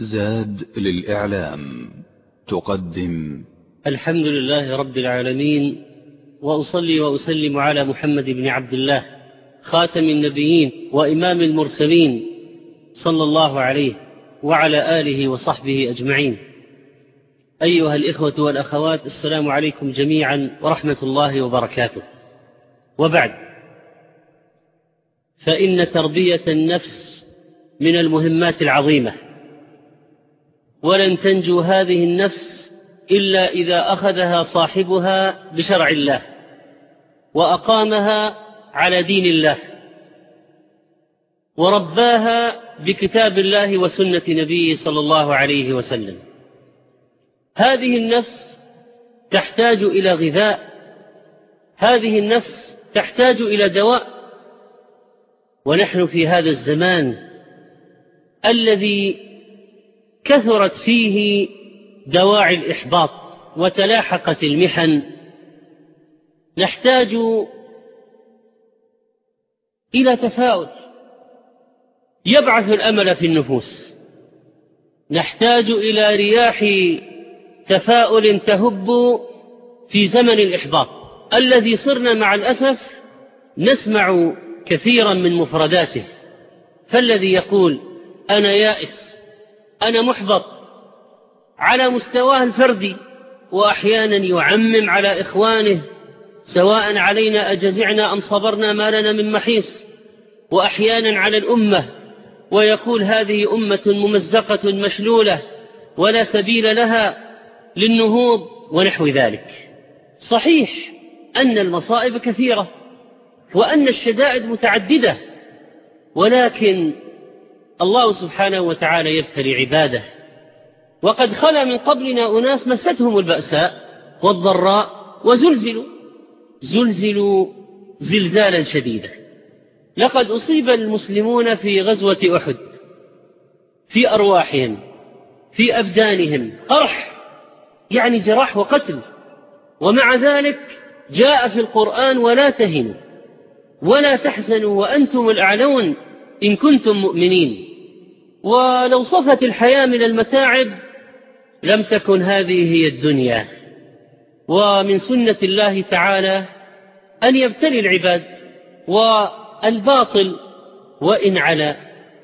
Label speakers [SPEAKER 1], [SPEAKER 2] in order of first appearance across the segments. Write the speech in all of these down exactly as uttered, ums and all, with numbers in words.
[SPEAKER 1] زاد للإعلام تقدم
[SPEAKER 2] الحمد لله رب العالمين، وأصلي وأسلم على محمد بن عبد الله خاتم النبيين وإمام المرسلين صلى الله عليه وعلى آله وصحبه أجمعين. أيها الإخوة والأخوات، السلام عليكم جميعا ورحمة الله وبركاته. وبعد، فإن تربية النفس من المهمات العظيمة، ولن تنجو هذه النفس إلا إذا أخذها صاحبها بشرع الله وأقامها على دين الله ورباها بكتاب الله وسنة نبيه صلى الله عليه وسلم. هذه النفس تحتاج إلى غذاء، هذه النفس تحتاج إلى دواء. ونحن في هذا الزمان الذي كثرت فيه دواعي الإحباط وتلاحقت المحن، نحتاج إلى تفاؤل يبعث الأمل في النفوس، نحتاج إلى رياح تفاؤل تهب في زمن الإحباط الذي صرنا مع الأسف نسمع كثيرا من مفرداته. فالذي يقول أنا يائس، أنا محبط على مستواه الفردي، وأحيانا يعمم على إخوانه سواء علينا أجزعنا أم صبرنا ما لنا من محيص، وأحيانا على الأمة ويقول هذه أمة ممزقة مشلولة ولا سبيل لها للنهوض ونحو ذلك. صحيح أن المصائب كثيرة وأن الشدائد متعددة، ولكن الله سبحانه وتعالى يبتلي عباده، وقد خلا من قبلنا أناس مستهم البأساء والضراء وزلزلوا زلزلوا زلزالا شديدا. لقد أصيب المسلمون في غزوة أحد في أرواحهم في أبدانهم قرح، يعني جراح وقتل، ومع ذلك جاء في القرآن ولا تهنوا ولا تحزنوا وأنتم الأعلون إن كنتم مؤمنين. ولو صفت الحياة من المتاعب لم تكن هذه هي الدنيا. ومن سنة الله تعالى أن يبتلي العباد، والباطل وإن علا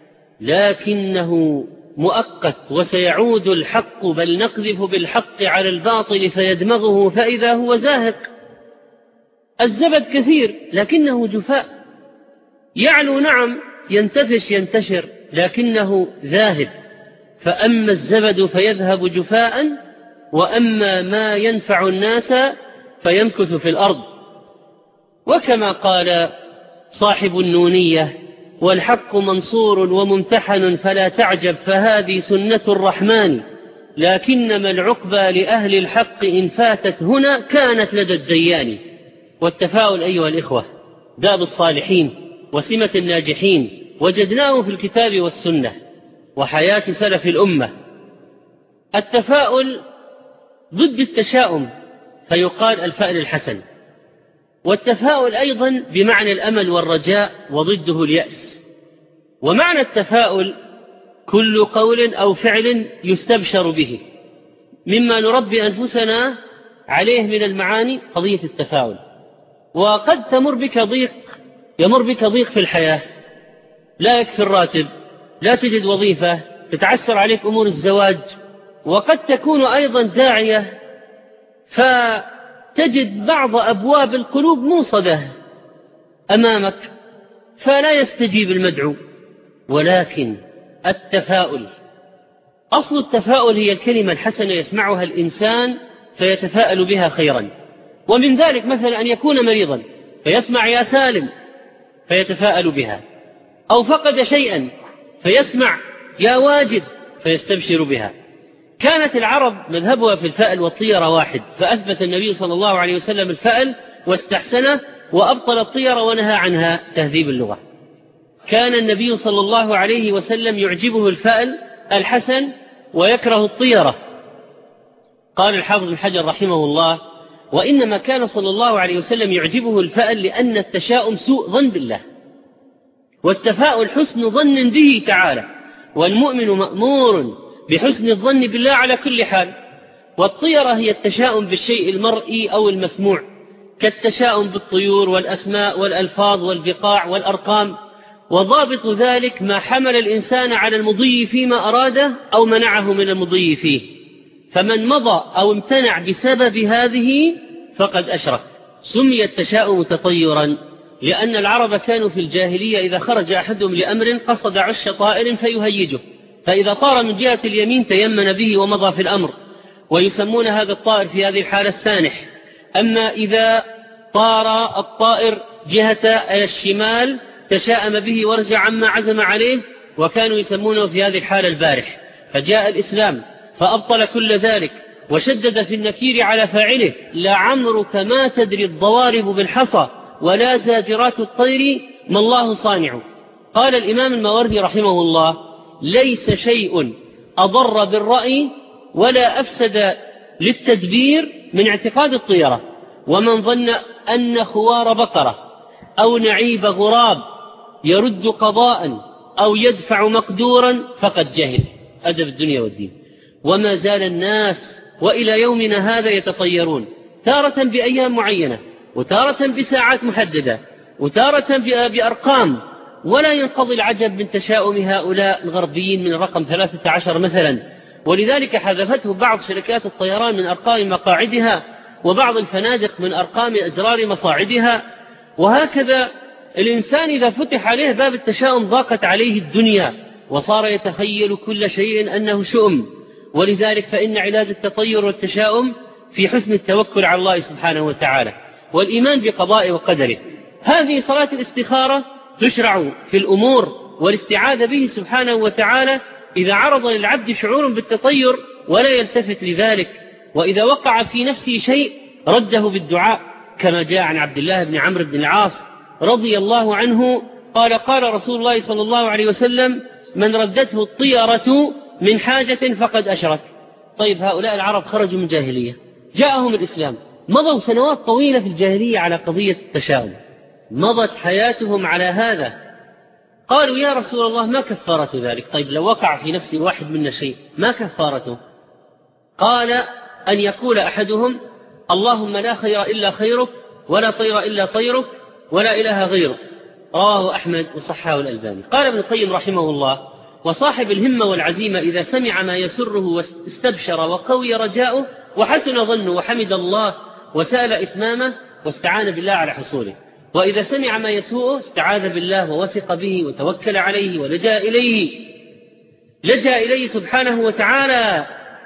[SPEAKER 2] لكنه مؤقت، وسيعود الحق، بل نقذف بالحق على الباطل فيدمغه فإذا هو زاهق. الزبد كثير لكنه جفاء، يعلو نعم، ينتفش ينتشر، لكنه ذاهب. فأما الزبد فيذهب جفاء، وأما ما ينفع الناس فيمكث في الأرض. وكما قال صاحب النونية: والحق منصور وممتحن فلا تعجب، فهذه سنة الرحمن، لكنما العقبى لأهل الحق إن فاتت هنا كانت لدى الديان. والتفاؤل أيها الإخوة داب الصالحين وسمة الناجحين، وجدناه في الكتاب والسنة وحياة سلف الأمة. التفاؤل ضد التشاؤم، فيقال الفأل الحسن. والتفاؤل أيضا بمعنى الأمل والرجاء، وضده اليأس. ومعنى التفاؤل كل قول أو فعل يستبشر به، مما نربي أنفسنا عليه من المعاني قضية التفاؤل. وقد تمر بك ضيق يمر بك ضيق في الحياة، لا يكفي الراتب، لا تجد وظيفة، تتعسر عليك أمور الزواج، وقد تكون أيضا داعية فتجد بعض أبواب القلوب موصدة أمامك فلا يستجيب المدعو. ولكن التفاؤل، أصل التفاؤل هي الكلمة الحسنة يسمعها الإنسان فيتفاءل بها خيرا. ومن ذلك مثلا أن يكون مريضا فيسمع يا سالم فيتفاءل بها، أو فقد شيئا فيسمع يا واجد فيستبشر بها. كانت العرب مذهبها في الفأل والطيرة واحد، فأثبت النبي صلى الله عليه وسلم الفأل واستحسنه، وأبطل الطيرة ونهى عنها تهذيب اللغة. كان النبي صلى الله عليه وسلم يعجبه الفأل الحسن ويكره الطيرة. قال الحافظ بن حجر رحمه الله: وإنما كان صلى الله عليه وسلم يعجبه الفأل لأن التشاؤم سوء ظن بالله، والتفاؤل حسن ظن به تعالى. والمؤمن مأمور بحسن الظن بالله على كل حال. والطيرة هي التشاؤم بالشيء المرئي أو المسموع، كالتشاؤم بالطيور والأسماء والألفاظ والبقاع والأرقام، وضابط ذلك ما حمل الإنسان على المضي فيما أراده أو منعه من المضي فيه، فمن مضى أو امتنع بسبب هذه فقد أشرك. سمي التشاؤم تطيرا لأن العرب كانوا في الجاهلية إذا خرج أحدهم لأمر قصد عش طائر فيهيجه، فإذا طار من جهة اليمين تيمن به ومضى في الأمر، ويسمون هذا الطائر في هذه الحالة السانح. أما إذا طار الطائر جهة الشمال تشاءم به ورجع عما عزم عليه، وكانوا يسمونه في هذه الحالة البارح. فجاء الإسلام فأبطل كل ذلك وشدد في النكير على فاعله: لعمرك ما تدري الضوارب بالحصى ولا زاجرات الطير ما الله صانع. قال الإمام الماوردي رحمه الله: ليس شيء أضر بالرأي ولا أفسد للتدبير من اعتقاد الطيرة، ومن ظن أن خوار بقرة أو نعيب غراب يرد قضاء أو يدفع مقدورا فقد جهل. أدب الدنيا والدين. وما زال الناس وإلى يومنا هذا يتطيرون، تارة بأيام معينة، وتارة بساعات محددة، وتارة بأرقام، ولا ينقضي العجب من تشاؤم هؤلاء الغربيين من الرقم ثلاثة عشر مثلا. ولذلك حذفته بعض شركات الطيران من أرقام مقاعدها، وبعض الفنادق من أرقام أزرار مصاعدها. وهكذا الإنسان إذا فتح عليه باب التشاؤم ضاقت عليه الدنيا، وصار يتخيل كل شيء أنه شؤم. ولذلك فإن علاج التطير والتشاؤم في حسن التوكل على الله سبحانه وتعالى والإيمان بقضاء وقدره. هذه صلاة الاستخارة تشرع في الأمور والاستعاذة به سبحانه وتعالى إذا عرض للعبد شعور بالتطير ولا يلتفت لذلك، وإذا وقع في نفسه شيء رده بالدعاء، كما جاء عن عبد الله بن عمرو بن العاص رضي الله عنه قال: قال رسول الله صلى الله عليه وسلم: من ردته الطيرة من حاجة فقد أشرك. طيب، هؤلاء العرب خرجوا من جاهلية، جاءهم الإسلام، مضوا سنوات طويلة في الجاهلية على قضية التشاؤم، مضت حياتهم على هذا. قالوا: يا رسول الله ما كفارة ذلك؟ طيب، لو وقع في نفس واحد منا شيء ما كفارته؟ قال: أن يقول أحدهم: اللهم لا خير إلا خيرك، ولا طير إلا طيرك، ولا إله غيرك. رواه أحمد وصححه الألباني. قال ابن القيم رحمه الله: وصاحب الهمة والعزيمة إذا سمع ما يسره واستبشر وقوي رجاؤه وحسن ظنه وحمد الله وسأل إتمامه واستعان بالله على حصوله، وإذا سمع ما يسوءه استعاذ بالله ووثق به وتوكل عليه ولجأ إليه لجأ إليه سبحانه وتعالى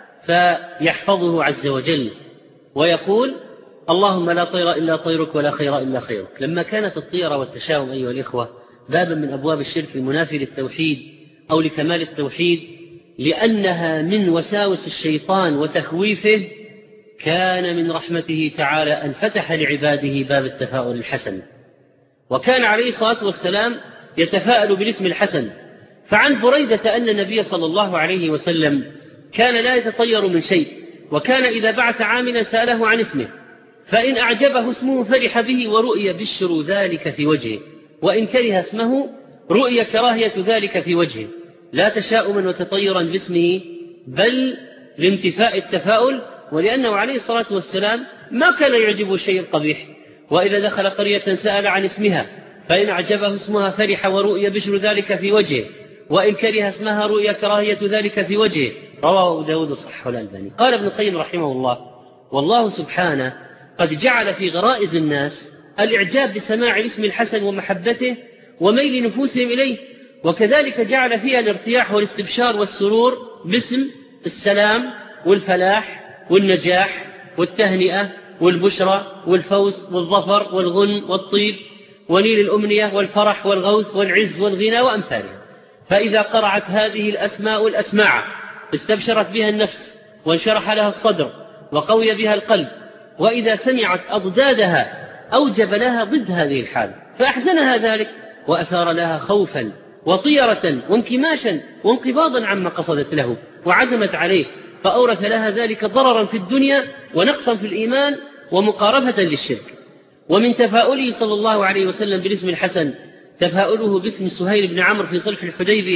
[SPEAKER 2] فيحفظه عز وجل، ويقول: اللهم لا طير إلا طيرك ولا خير إلا خيرك. لما كانت الطيرة والتشاؤم أيها الإخوة بابا من أبواب الشرك المنافي للتوحيد أو لكمال التوحيد، لأنها من وساوس الشيطان وتخويفه، كان من رحمته تعالى أن فتح لعباده باب التفاؤل الحسن. وكان عليه الصلاة والسلام يتفاءل بالاسم الحسن. فعن بريدة أن النبي صلى الله عليه وسلم كان لا يتطير من شيء، وكان إذا بعث عاملا سأله عن اسمه، فإن أعجبه اسمه فرح به ورؤي بشر ذلك في وجهه، وإن كره اسمه رؤي كراهية ذلك في وجهه، لا تشاؤما وتطيرا باسمه بل لانتفاء التفاؤل، ولأنه عليه الصلاة والسلام ما كان يعجبه شيء قبيح. وإذا دخل قرية سأل عن اسمها، فإن أعجبه اسمها فرح ورؤي بشر ذلك في وجهه، وإن كره اسمها رؤي كراهية ذلك في وجهه. رواه أبو داود وصححه الألباني. قال ابن القيم رحمه الله: والله سبحانه قد جعل في غرائز الناس الإعجاب بسماع الاسم الحسن ومحبته وميل نفوسهم إليه، وكذلك جعل فيها الارتياح والاستبشار والسرور باسم السلام والفلاح والنجاح والتهنئة والبشرى والفوز والظفر والغن والطيب ونيل الأمنية والفرح والغوث والعز والغنى وأمثالها. فإذا قرعت هذه الأسماء الأسماع استبشرت بها النفس وانشرح لها الصدر وقوي بها القلب، وإذا سمعت أضدادها أوجب لها ضد هذه الحال فأحزنها ذلك، وأثار لها خوفا وطيرة وانكماشا وانقباضا عما قصدت له وعزمت عليه، فأورث لها ذلك ضررا في الدنيا ونقصا في الإيمان ومقارفة للشرك. ومن تفاؤله صلى الله عليه وسلم بالاسم الحسن تفاؤله باسم سهيل بن عمرو في صلح الحديبية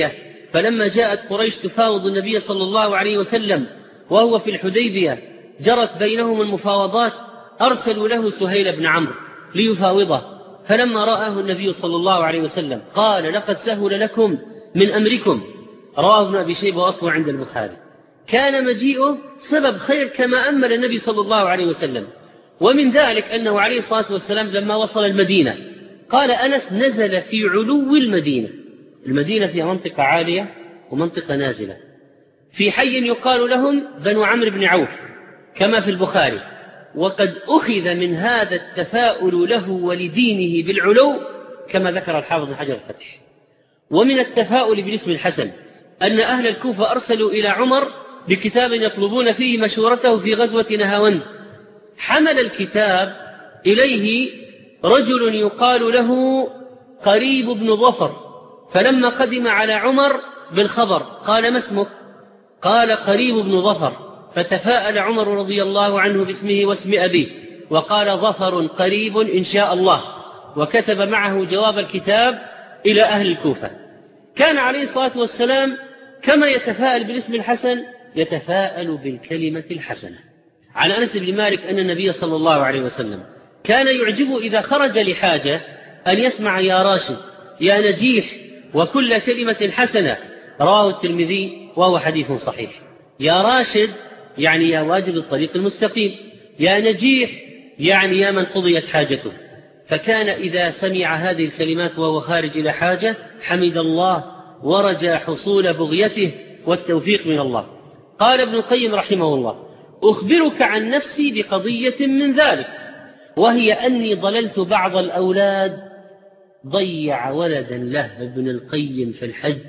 [SPEAKER 2] فلما جاءت قريش تفاوض النبي صلى الله عليه وسلم وهو في الحديبية جرت بينهم المفاوضات، أرسلوا له سهيل بن عمرو ليفاوضه، فلما رآه النبي صلى الله عليه وسلم قال لقد سهل لكم من أمركم. رواه ابن أبي شيبة وأصله عند البخاري. كان مجيئه سبب خير كما أمل النبي صلى الله عليه وسلم. ومن ذلك أنه عليه الصلاة والسلام لما وصل المدينة قال أنس نزل في علو المدينة. المدينة فيها منطقة عالية ومنطقة نازلة، في حي يقال لهم بنو عمرو بن عوف كما في البخاري، وقد أخذ من هذا التفاؤل له ولدينه بالعلو كما ذكر الحافظ بن حجر الفتح. ومن التفاؤل بالاسم الحسن أن أهل الكوفة أرسلوا إلى عمر بكتاب يطلبون فيه مشورته في غزوة نهاوند. حمل الكتاب إليه رجل يقال له قريب بن ظفر، فلما قدم على عمر بالخبر قال ما اسمك؟ قال قريب بن ظفر، فتفاءل عمر رضي الله عنه باسمه واسم أبيه وقال ظفر قريب إن شاء الله، وكتب معه جواب الكتاب إلى أهل الكوفة. كان عليه الصلاة والسلام كما يتفاءل بالاسم الحسن يتفاءل بالكلمة الحسنة. عن أنس بن مالك أن النبي صلى الله عليه وسلم كان يعجبه إذا خرج لحاجة أن يسمع يا راشد يا نجيح وكل كلمة حسنة. رواه الترمذي وهو حديث صحيح. يا راشد يعني يا واجب الطريق المستقيم، يا نجيح يعني يا من قضيت حاجته. فكان إذا سمع هذه الكلمات وهو خارج إلى حاجة حمد الله ورجى حصول بغيته والتوفيق من الله. قال ابن القيم رحمه الله أخبرك عن نفسي بقضية من ذلك، وهي أني ضللت بعض الأولاد. ضيع ولدا له ابن القيم في الحج،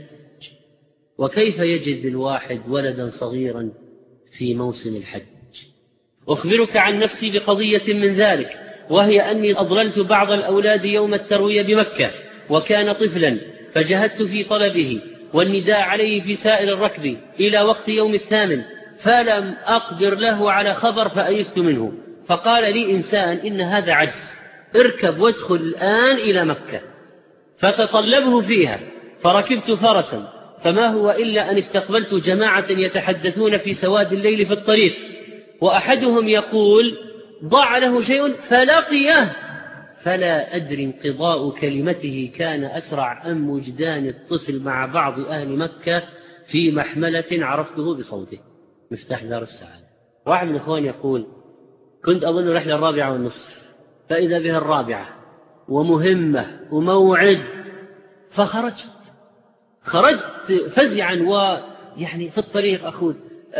[SPEAKER 2] وكيف يجد الواحد ولدا صغيرا في موسم الحج؟ أخبرك عن نفسي بقضية من ذلك، وهي أني أضللت بعض الأولاد يوم التروية بمكة وكان طفلا، فجهدت في طلبه والنداء عليه في سائر الركب إلى وقت يوم الثامن، فلم أقدر له على خبر فأيست منه. فقال لي إنسان إن هذا عجز، اركب وادخل الآن إلى مكة. فتطلبه فيها، فركبت فرسا، فما هو إلا أن استقبلت جماعة يتحدثون في سواد الليل في الطريق، وأحدهم يقول ضاع له شيء فلقيه، فلا أدري انقضاء كلمته كان أسرع أم وجدان الطفل مع بعض أهل مكة في محملة عرفته بصوته. مفتاح دار السعادة. واحد من الإخوان يقول كنت أظن رحلة الرابعة والنصف، فإذا بها الرابعة ومهمة وموعد، فخرجت خرجت فزعا ويعني في الطريق أقول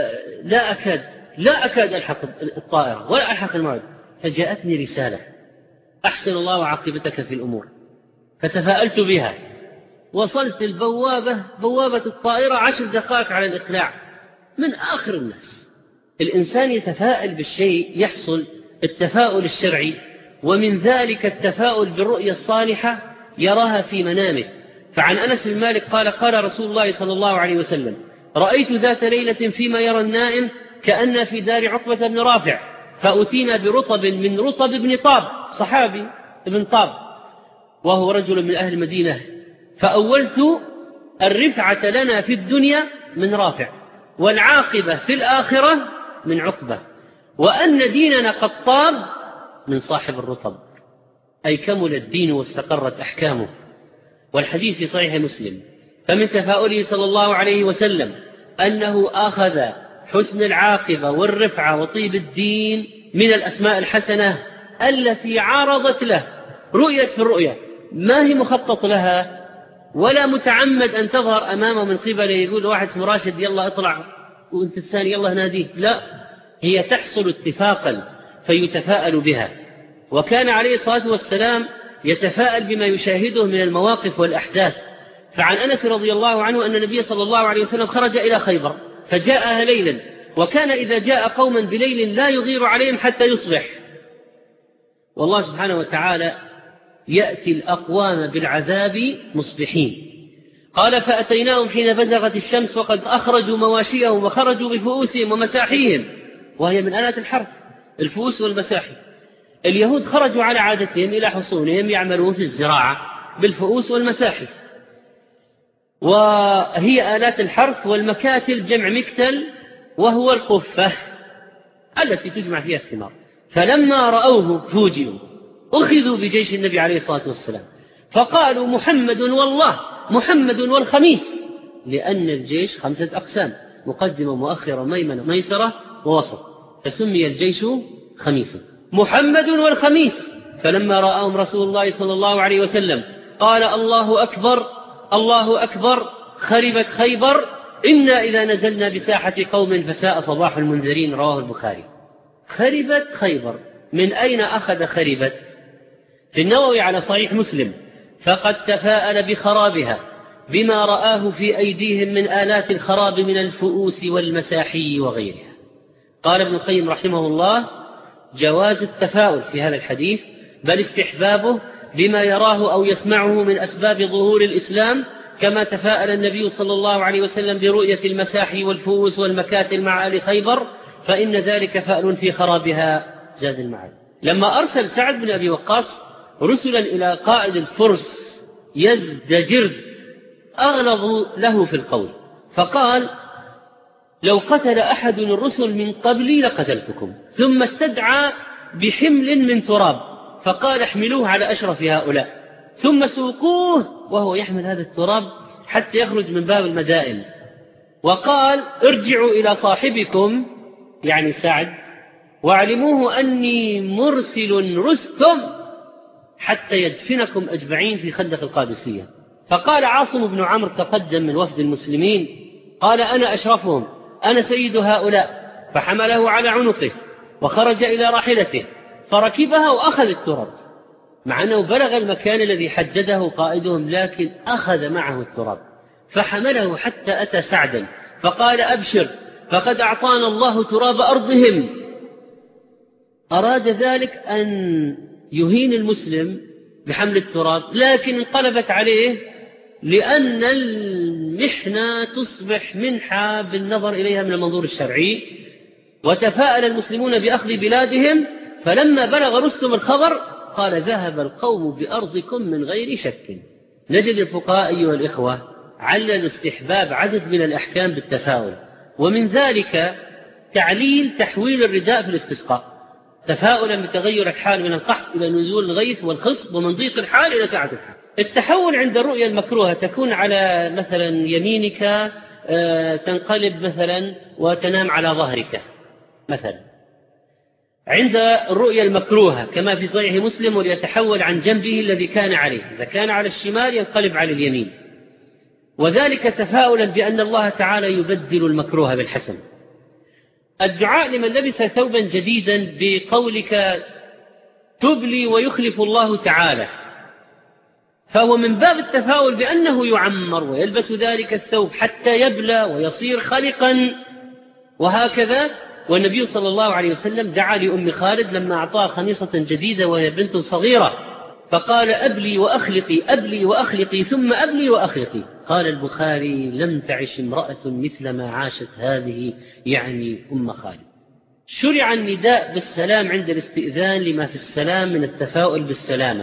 [SPEAKER 2] لا أكاد لا أكاد ألحق الطائرة ولا ألحق الموعد، فجاءتني رسالة أحسن الله عاقبتك في الأمور، فتفاءلت بها. وصلت البوابة بوابة الطائرة عشر دقائق على الإقلاع من آخر الناس. الإنسان يتفاءل بالشيء يحصل التفاؤل الشرعي، ومن ذلك التفاؤل بالرؤيا الصالحة يراها في منامه. فعن أنس بن مالك قال قال رسول الله صلى الله عليه وسلم رأيت ذات ليلة فيما يرى النائم كأن في دار عقبة بن رافع، فأتينا برطب من رطب بن طاب، صحابي ابن طاب وهو رجل من أهل المدينة، فأولت الرفعة لنا في الدنيا من رافع والعاقبة في الآخرة من عقبة، وأن ديننا قد طاب من صاحب الرطب، أي كمل الدين واستقرت أحكامه. والحديث في صحيح مسلم. فمن تفاؤله صلى الله عليه وسلم أنه أخذ حسن العاقبة والرفعة وطيب الدين من الأسماء الحسنة التي عارضت له رؤية في الرؤية، ما هي مخطط لها ولا متعمد أن تظهر أمامه من قبل يقول واحد اسمه راشد يلا اطلع وانت الثاني يلا ناديه، لا، هي تحصل اتفاقا فيتفاءل بها. وكان عليه الصلاة والسلام يتفاءل بما يشاهده من المواقف والأحداث. فعن أنس رضي الله عنه أن النبي صلى الله عليه وسلم خرج إلى خيبر فجاءها ليلا، وكان إذا جاء قوما بليل لا يغير عليهم حتى يصبح، والله سبحانه وتعالى يأتي الأقوام بالعذاب مصبحين. قال فأتيناهم حين بزغت الشمس وقد أخرجوا مواشيهم وخرجوا بفؤوسهم ومساحيهم، وهي من آلات الحرث الفؤوس والمساحي. اليهود خرجوا على عادتهم إلى حصونهم يعملون في الزراعة بالفؤوس والمساحي. وهي آلات الحرث، والمكاتل جمع مكتل وهو القفة التي تجمع فيها الثمار. فلما رأوه فوجئوا، أخذوا بجيش النبي عليه الصلاة والسلام، فقالوا محمد والله، محمد والخميس، لأن الجيش خمسة أقسام: مقدمة مؤخرة ميمنة ميسرة ووسط، فسمي الجيش خميسا. محمد والخميس. فلما رآهم رسول الله صلى الله عليه وسلم قال: الله أكبر الله أكبر، خربت خيبر، إنا إذا نزلنا بساحة قوم فساء صباح المنذرين. رواه البخاري. خربت خيبر، من أين أخذ خربت؟ في النووي على صحيح مسلم: فقد تفاءل بخرابها بما رآه في أيديهم من آلات الخراب من الفؤوس والمساحي وغيرها. قال ابن القيم رحمه الله: جواز التفاؤل في هذا الحديث، بل استحبابه بما يراه أو يسمعه من أسباب ظهور الإسلام، كما تفاءل النبي صلى الله عليه وسلم برؤية المساحي والفؤوس والمكاتل مع آل خيبر، فإن ذلك فأل في خرابها. زاد المعاد. لما أرسل سعد بن أبي وقاص رسلا إلى قائد الفرس يزدجرد، أغلظوا له في القول، فقال: لو قتل أحد الرسل من قبلي لقتلتكم. ثم استدعى بحمل من تراب، فقال: احملوه على أشرف هؤلاء، ثم سوقوه وهو يحمل هذا التراب حتى يخرج من باب المدائن، وقال: ارجعوا إلى صاحبكم، يعني سعد، واعلموه أني مرسل رستم حتى يدفنكم أجمعين في خندق القادسية. فقال عاصم بن عمرو تقدم من وفد المسلمين، قال: أنا أشرفهم، أنا سيد هؤلاء. فحمله على عنقه وخرج إلى راحلته فركبها وأخذ التراب، مع أنه بلغ المكان الذي حدده قائدهم، لكن أخذ معه التراب فحمله حتى أتى سعدا فقال: أبشر، فقد أعطانا الله تراب أرضهم. أراد ذلك أن يهين المسلم بحمل التراب، لكن انقلبت عليه، لأن المحنة تصبح منحة بالنظر إليها من المنظور الشرعي. وتفاءل المسلمون بأخذ بلادهم، فلما بلغ رستم الخبر قال: ذهب القوم بأرضكم من غير شك. نجد الفقهاء أيها الإخوة علل استحباب عدد من الأحكام بالتفاؤل، ومن ذلك تعليل تحويل الرداء في الاستسقاء، تفاؤلا بتغير الحال من القحط إلى نزول الغيث والخصب، ومن ضيق الحال إلى سعة الحال. التحول عند الرؤيا المكروهة تكون على مثلا يمينك، تنقلب مثلا وتنام على ظهرك مثلا. عند الرؤيا المكروهة كما في صحيح مسلم: وليتحول عن جنبه الذي كان عليه، إذا كان على الشمال ينقلب على اليمين، وذلك تفاؤلا بأن الله تعالى يبدل المكروه بالحسن. الدعاء لمن لبس ثوبا جديدا بقولك: تبلي ويخلف الله تعالى، فهو من باب التفاؤل بأنه يعمر ويلبس ذلك الثوب حتى يبلى ويصير خلقا، وهكذا. والنبي صلى الله عليه وسلم دعا لأم خالد لما أعطاها خميصة جديدة وهي بنت صغيرة، فقال: أبلي وأخلقي، أبلي وأخلقي، ثم أبلي وأخلقي. قال البخاري: لم تعش امرأة مثل ما عاشت هذه، يعني أم خالد. شرع النداء بالسلام عند الاستئذان لما في السلام من التفاؤل بالسلامة.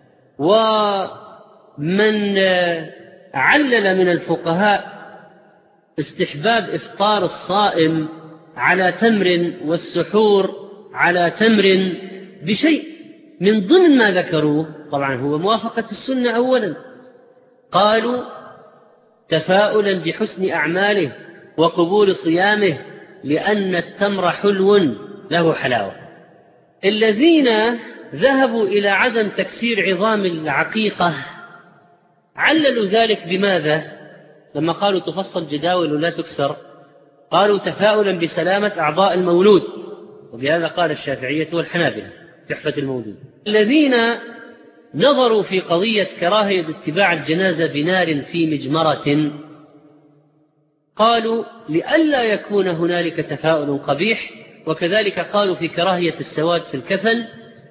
[SPEAKER 2] ومن علل من الفقهاء استحباب إفطار الصائم على تمر والسحور على تمر بشيء من ضمن ما ذكروه، طبعا هو موافقة السنة أولا، قالوا: تفاؤلا بحسن أعماله وقبول صيامه، لأن التمر حلو له حلاوة. الذين ذهبوا إلى عدم تكسير عظام العقيقة عللوا ذلك بماذا؟ لما قالوا تفصل جداول ولا تكسر، قالوا تفاؤلا بسلامة أعضاء المولود، وبهذا قال الشافعية والحنابلة تحفة المولود. الذين نظروا في قضية كراهية اتباع الجنازة بنار في مجمرة قالوا لئلا يكون هنالك تفاؤل قبيح، وكذلك قالوا في كراهية السواد في الكفن.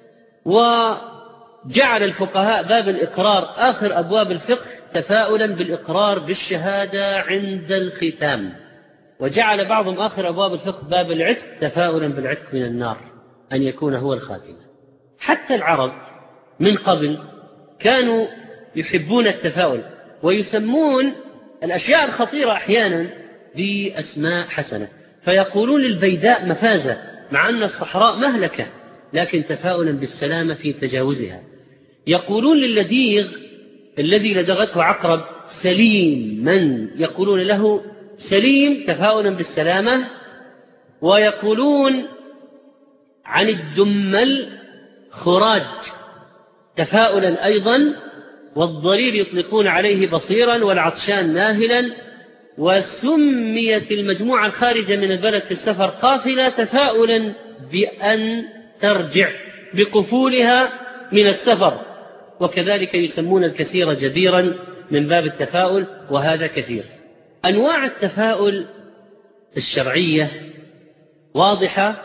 [SPEAKER 2] وجعل الفقهاء باب الإقرار آخر أبواب الفقه تفاؤلا بالإقرار بالشهادة عند الختام، وجعل بعضهم آخر أبواب الفقه باب العتق تفاؤلا بالعتق من النار أن يكون هو الخاتمة. حتى العرب من قبل كانوا يحبون التفاؤل، ويسمون الأشياء الخطيرة أحيانا بأسماء حسنة، فيقولون للبيداء مفازة مع أن الصحراء مهلكة، لكن تفاؤلا بالسلامة في تجاوزها. يقولون للديغ الذي لدغته عقرب سليم، من يقولون له سليم تفاؤلا بالسلامة. ويقولون عن الدمل خراج تفاؤلا أيضا. والضرير يطلقون عليه بصيرا، والعطشان ناهلا. وسميت المجموعة الخارجة من البلد في السفر قافلة تفاؤلا بأن ترجع بقفولها من السفر. وكذلك يسمون الكثير جبيرا من باب التفاؤل، وهذا كثير. أنواع التفاؤل الشرعية واضحة،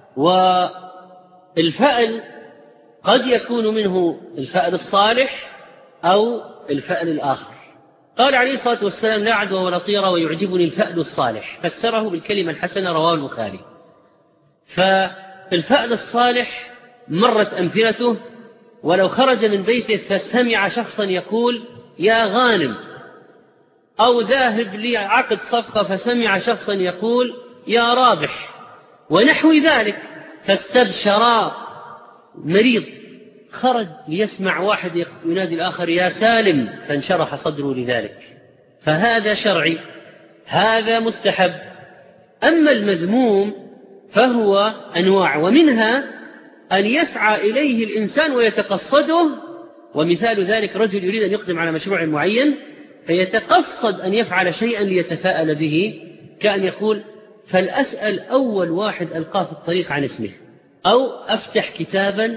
[SPEAKER 2] والفأل قد يكون منه الفأل الصالح أو الفأل الآخر. قال عليه الصلاة والسلام: لا عدوى ولا طيرة ويعجبني الفأل الصالح، فسره بالكلمة الحسنة، رواه البخاري. فالفأل الصالح مرت أمثلته: ولو خرج من بيته فسمع شخصا يقول يا غانم، أو ذاهب لعقد صفقة فسمع شخصا يقول يا رابح، ونحو ذلك، فاستبشرا. مريض خرج ليسمع واحد ينادي الآخر يا سالم، فانشرح صدره لذلك، فهذا شرعي، هذا مستحب. أما المذموم فهو أنواع، ومنها أن يسعى إليه الإنسان ويتقصده. ومثال ذلك رجل يريد أن يقدم على مشروع معين فيتقصد أن يفعل شيئا ليتفاءل به، كأن يقول فلأسأل أول واحد ألقاه في الطريق عن اسمه، أو أفتح كتابا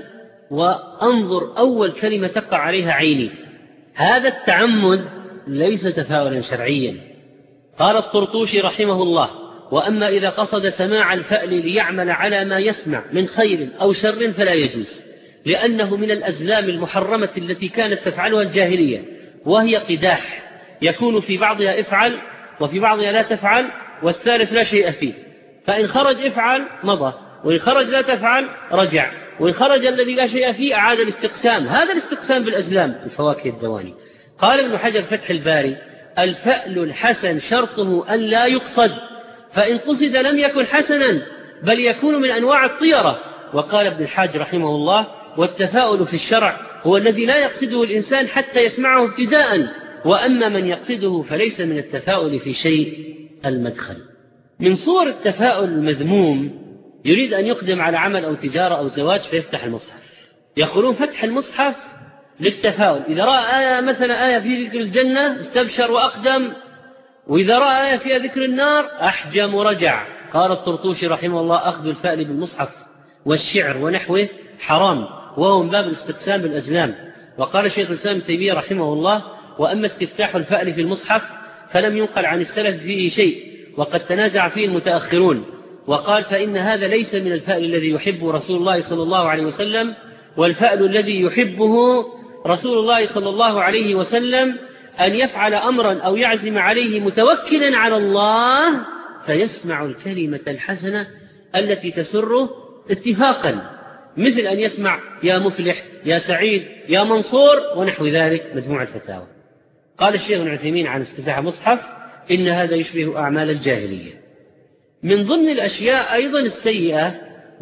[SPEAKER 2] وأنظر أول كلمة تقع عليها عيني. هذا التعمد ليس تفاؤلا شرعيا. قال الطرطوشي رحمه الله: وأما إذا قصد سماع الفأل ليعمل على ما يسمع من خير أو شر فلا يجوز، لأنه من الأزلام المحرمة التي كانت تفعلها الجاهلية، وهي قداح، يكون في بعضها افعل وفي بعضها لا تفعل، والثالث لا شيء فيه، فإن خرج افعل مضى، وإن خرج لا تفعل رجع، وإن خرج الذي لا شيء فيه أعاد الاستقسام. هذا الاستقسام بالأزلام في فواكه الدواني. قال ابن حجر فتح الباري: الفأل الحسن شرطه أن لا يقصد، فإن قصد لم يكن حسنا بل يكون من أنواع الطيرة. وقال ابن الحاج رحمه الله: والتفاؤل في الشرع هو الذي لا يقصده الإنسان حتى يسمعه ابتداء، وأما من يقصده فليس من التفاؤل في شيء المدخل. من صور التفاؤل المذموم: يريد أن يقدم على عمل أو تجارة أو زواج فيفتح المصحف. يقولون فتح المصحف للتفاؤل، إذا رأى آية مثلا آية في ذكر الجنة استبشر وأقدم، وإذا رأى آية فيها ذكر النار أحجم ورجع. قال الطرطوشي رحمه الله: أخذ الفأل بالمصحف والشعر ونحوه حرام، وهو من باب الاستقسام بالأزلام. وقال شيخ الإسلام ابن تيمية رحمه الله: وأما استفتاح الفأل في المصحف فلم ينقل عن السلف فيه شيء، وقد تنازع فيه المتأخرون. وقال: فإن هذا ليس من الفأل الذي يحبه رسول الله صلى الله عليه وسلم، والفأل الذي يحبه رسول الله صلى الله عليه وسلم أن يفعل أمرا أو يعزم عليه متوكلا على الله فيسمع الكلمة الحسنة التي تسره اتفاقا، مثل أن يسمع يا مفلح، يا سعيد، يا منصور، ونحو ذلك. مجموع الفتاوى. قال الشيخ ابن عثيمين عن افتتاح مصحف: إن هذا يشبه أعمال الجاهلية. من ضمن الأشياء أيضا السيئة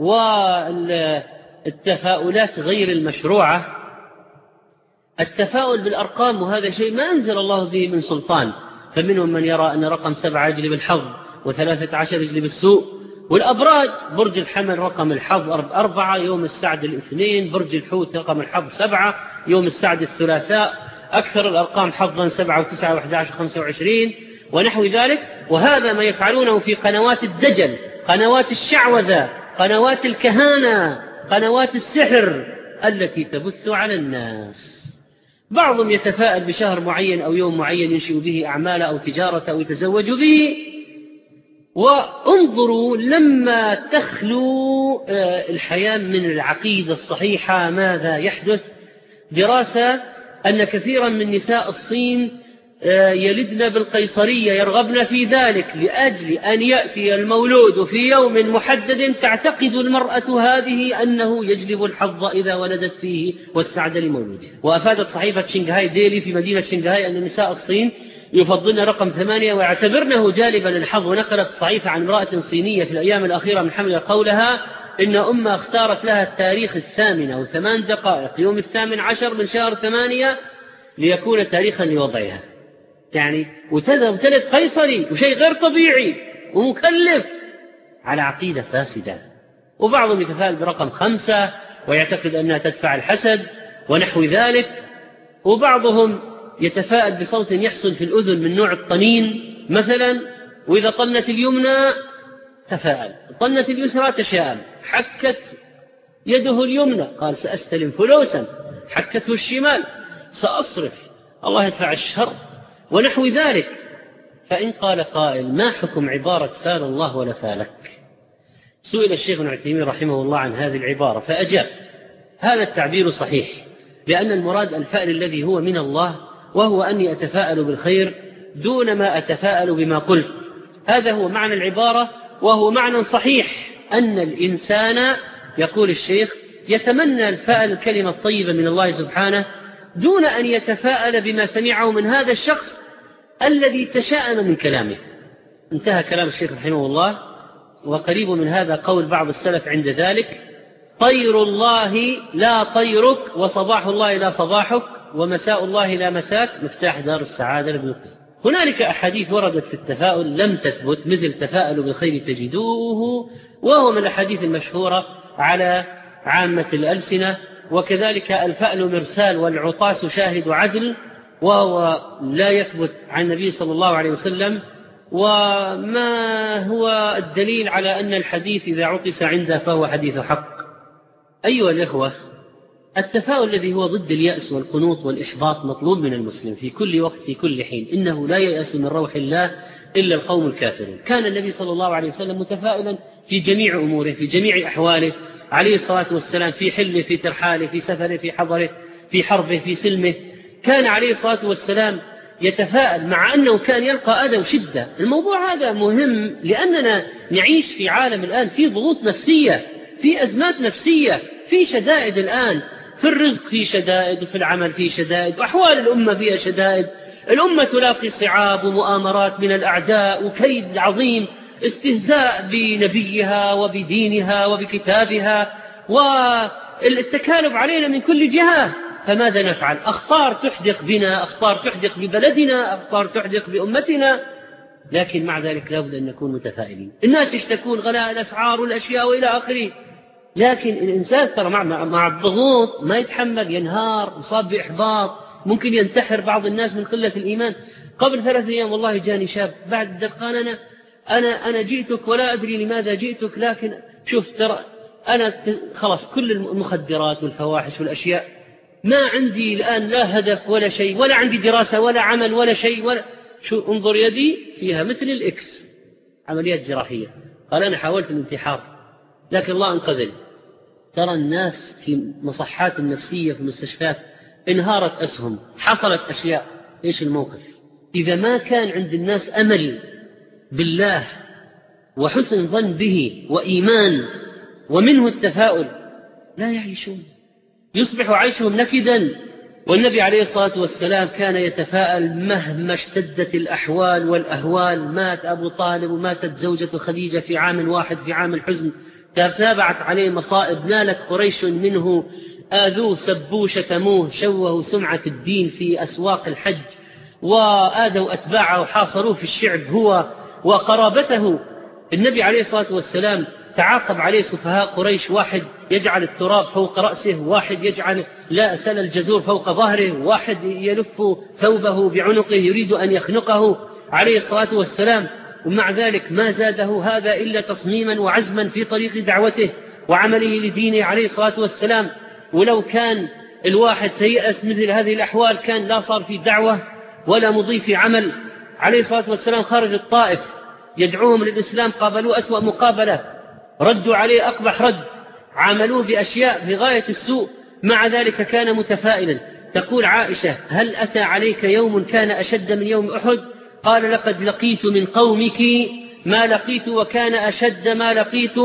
[SPEAKER 2] والتفاؤلات غير المشروعة التفاؤل بالأرقام، وهذا شيء ما أنزل الله به من سلطان. فمنهم من يرى أن رقم سبعة يجلب الحظ، وثلاثة عشر يجلب السوء. والأبراج: برج الحمل رقم الحظ أربعة، يوم السعد الاثنين. برج الحوت رقم الحظ سبعة، يوم السعد الثلاثاء. أكثر الأرقام حظا سبعة وتسعة وأحد عشر وخمسة وعشرين، ونحو ذلك. وهذا ما يفعلونه في قنوات الدجل، قنوات الشعوذة، قنوات الكهانة، قنوات السحر التي تبث على الناس. بعضهم يتفاءل بشهر معين أو يوم معين ينشئ به أعمال أو تجارة أو يتزوج به. وانظروا لما تخلو الحياة من العقيدة الصحيحة ماذا يحدث. دراسة أن كثيرا من نساء الصين يلدن بالقيصرية، يرغبن في ذلك لأجل أن يأتي المولود في يوم محدد تعتقد المرأة هذه أنه يجلب الحظ إذا ولدت فيه والسعد لمولودها. وأفادت صحيفة شنغهاي ديلي في مدينة شنغهاي أن نساء الصين يفضلن رقم ثمانية ويعتبرنه جالبا للحظ. ونقلت صحيفة عن امرأة صينية في الأيام الأخيرة من حمل قولها إن أمها اختارت لها التاريخ الثامنة وثمان دقائق يوم الثامن عشر من شهر ثمانية ليكون تاريخا لوضعها. يعني وتذهب تلد قيصري وشيء غير طبيعي ومكلف على عقيدة فاسدة. وبعضهم يتفاعل برقم خمسة ويعتقد أنها تدفع الحسد ونحو ذلك. وبعضهم يتفاءل بصوت يحصل في الأذن من نوع الطنين مثلا، وإذا طنت اليمنى تفاءل، طنت اليسرى تشاءم، حكت يده اليمنى قال سأستلم فلوسا، حكته الشمال سأصرف، الله يدفع الشر ونحو ذلك. فإن قال قائل ما حكم عبارة فال الله ولا فالك؟ سئل الشيخ ابن عثيمين رحمه الله عن هذه العبارة فأجاب هذا التعبير صحيح، لأن المراد الفأل الذي هو من الله، وهو أني أتفاءل بالخير دون ما أتفاءل بما قلت. هذا هو معنى العبارة، وهو معنى صحيح أن الإنسان يقول الشيخ يتمنى الفأل الكلمة الطيبة من الله سبحانه دون أن يتفاءل بما سمعه من هذا الشخص الذي تشاءم من كلامه. انتهى كلام الشيخ رحمه الله. وقريب من هذا قول بعض السلف عند ذلك: طير الله لا طيرك، وصباح الله لا صباحك، ومساء الله لا مساك، مفتاح دار السعادة لابن القيم. هنالك أحاديث وردت في التفاؤل لم تثبت، مثل تفاءلوا بالخير تجدوه، وهو من الأحاديث المشهورة على عامة الألسنة. وكذلك الفأل مرسال والعطاس شاهد عدل، وهو لا يثبت عن النبي صلى الله عليه وسلم. وما هو الدليل على أن الحديث إذا عطس عنده فهو حديث حق؟ أيها الإخوة، التفاؤل الذي هو ضد اليأس والقنوط والإحباط مطلوب من المسلم في كل وقت في كل حين. إنه لا ييأس من روح الله إلا القوم الكافرون. كان النبي صلى الله عليه وسلم متفائلا في جميع أموره، في جميع أحواله عليه الصلاة والسلام، في حله، في ترحاله، في سفره، في حضره، في حربه، في سلمه. كان عليه الصلاة والسلام يتفاءل مع أنه كان يلقى أذى وشدة. الموضوع هذا مهم لأننا نعيش في عالم الآن في ضغوط نفسية، في أزمات نفسية، في شدائد الآن، في الرزق في شدائد، وفي العمل في شدائد، وأحوال الأمة فيها شدائد. الأمة تلاقي صعاب ومؤامرات من الأعداء وكيد عظيم، استهزاء بنبيها وبدينها وبكتابها، والتكالب علينا من كل جهة. فماذا نفعل؟ أخطار تحدق بنا، أخطار تحدق ببلدنا، أخطار تحدق بأمتنا. لكن مع ذلك لابد أن نكون متفائلين. الناس يشتكون غلاء الأسعار والأشياء وإلى آخره، لكن الإنسان ترى مع, مع الضغوط ما يتحمل، ينهار، مصاب بإحباط، ممكن ينتحر بعض الناس من قلة الإيمان. قبل ثلاثة أيام والله جاني شاب بعد الدقان، أنا, أنا, أنا جئتك ولا أدري لماذا جئتك، لكن شوف ترى أنا خلاص كل المخدرات والفواحش والأشياء ما عندي الآن لا هدف ولا شيء، ولا عندي دراسة ولا عمل ولا شيء ولا شو، انظر يدي فيها مثل الإكس، عمليات جراحية. قال أنا حاولت الانتحار لكن الله أنقذني. ترى الناس في مصحات النفسية في المستشفيات انهارت أسهم، حصلت أشياء. إيش الموقف؟ إذا ما كان عند الناس أمل بالله وحسن ظن به وإيمان ومنه التفاؤل لا يعيشون، يصبح عيشهم نكدا. والنبي عليه الصلاة والسلام كان يتفاءل مهما اشتدت الأحوال والأهوال. مات أبو طالب وماتت زوجة خديجة في عام واحد، في عام الحزن، تتابعت عليه مصائب، نالت قريش منه، آذوه، سبوه، شتموه، شوهوا سمعة الدين في أسواق الحج، وآذوا أتباعه وحاصروه في الشعب هو وقرابته. النبي عليه الصلاة والسلام تعاقب عليه سفهاء قريش، واحد يجعل التراب فوق رأسه، واحد يجعل لا سل الجزور فوق ظهره، واحد يلف ثوبه بعنقه يريد أن يخنقه عليه الصلاة والسلام. ومع ذلك ما زاده هذا إلا تصميما وعزما في طريق دعوته وعمله لدينه عليه الصلاة والسلام. ولو كان الواحد سيئس مثل هذه الأحوال كان لا صار في دعوة ولا مضي في عمل. عليه الصلاة والسلام خارج الطائف يدعوهم للإسلام، قابلوا أسوأ مقابلة، ردوا عليه أقبح رد، عاملوه بأشياء في غاية السوء. مع ذلك كان متفائلا. تقول عائشة: هل أتى عليك يوم كان أشد من يوم أحد؟ قال: لقد لقيت من قومك ما لقيت، وكان أشد ما لقيت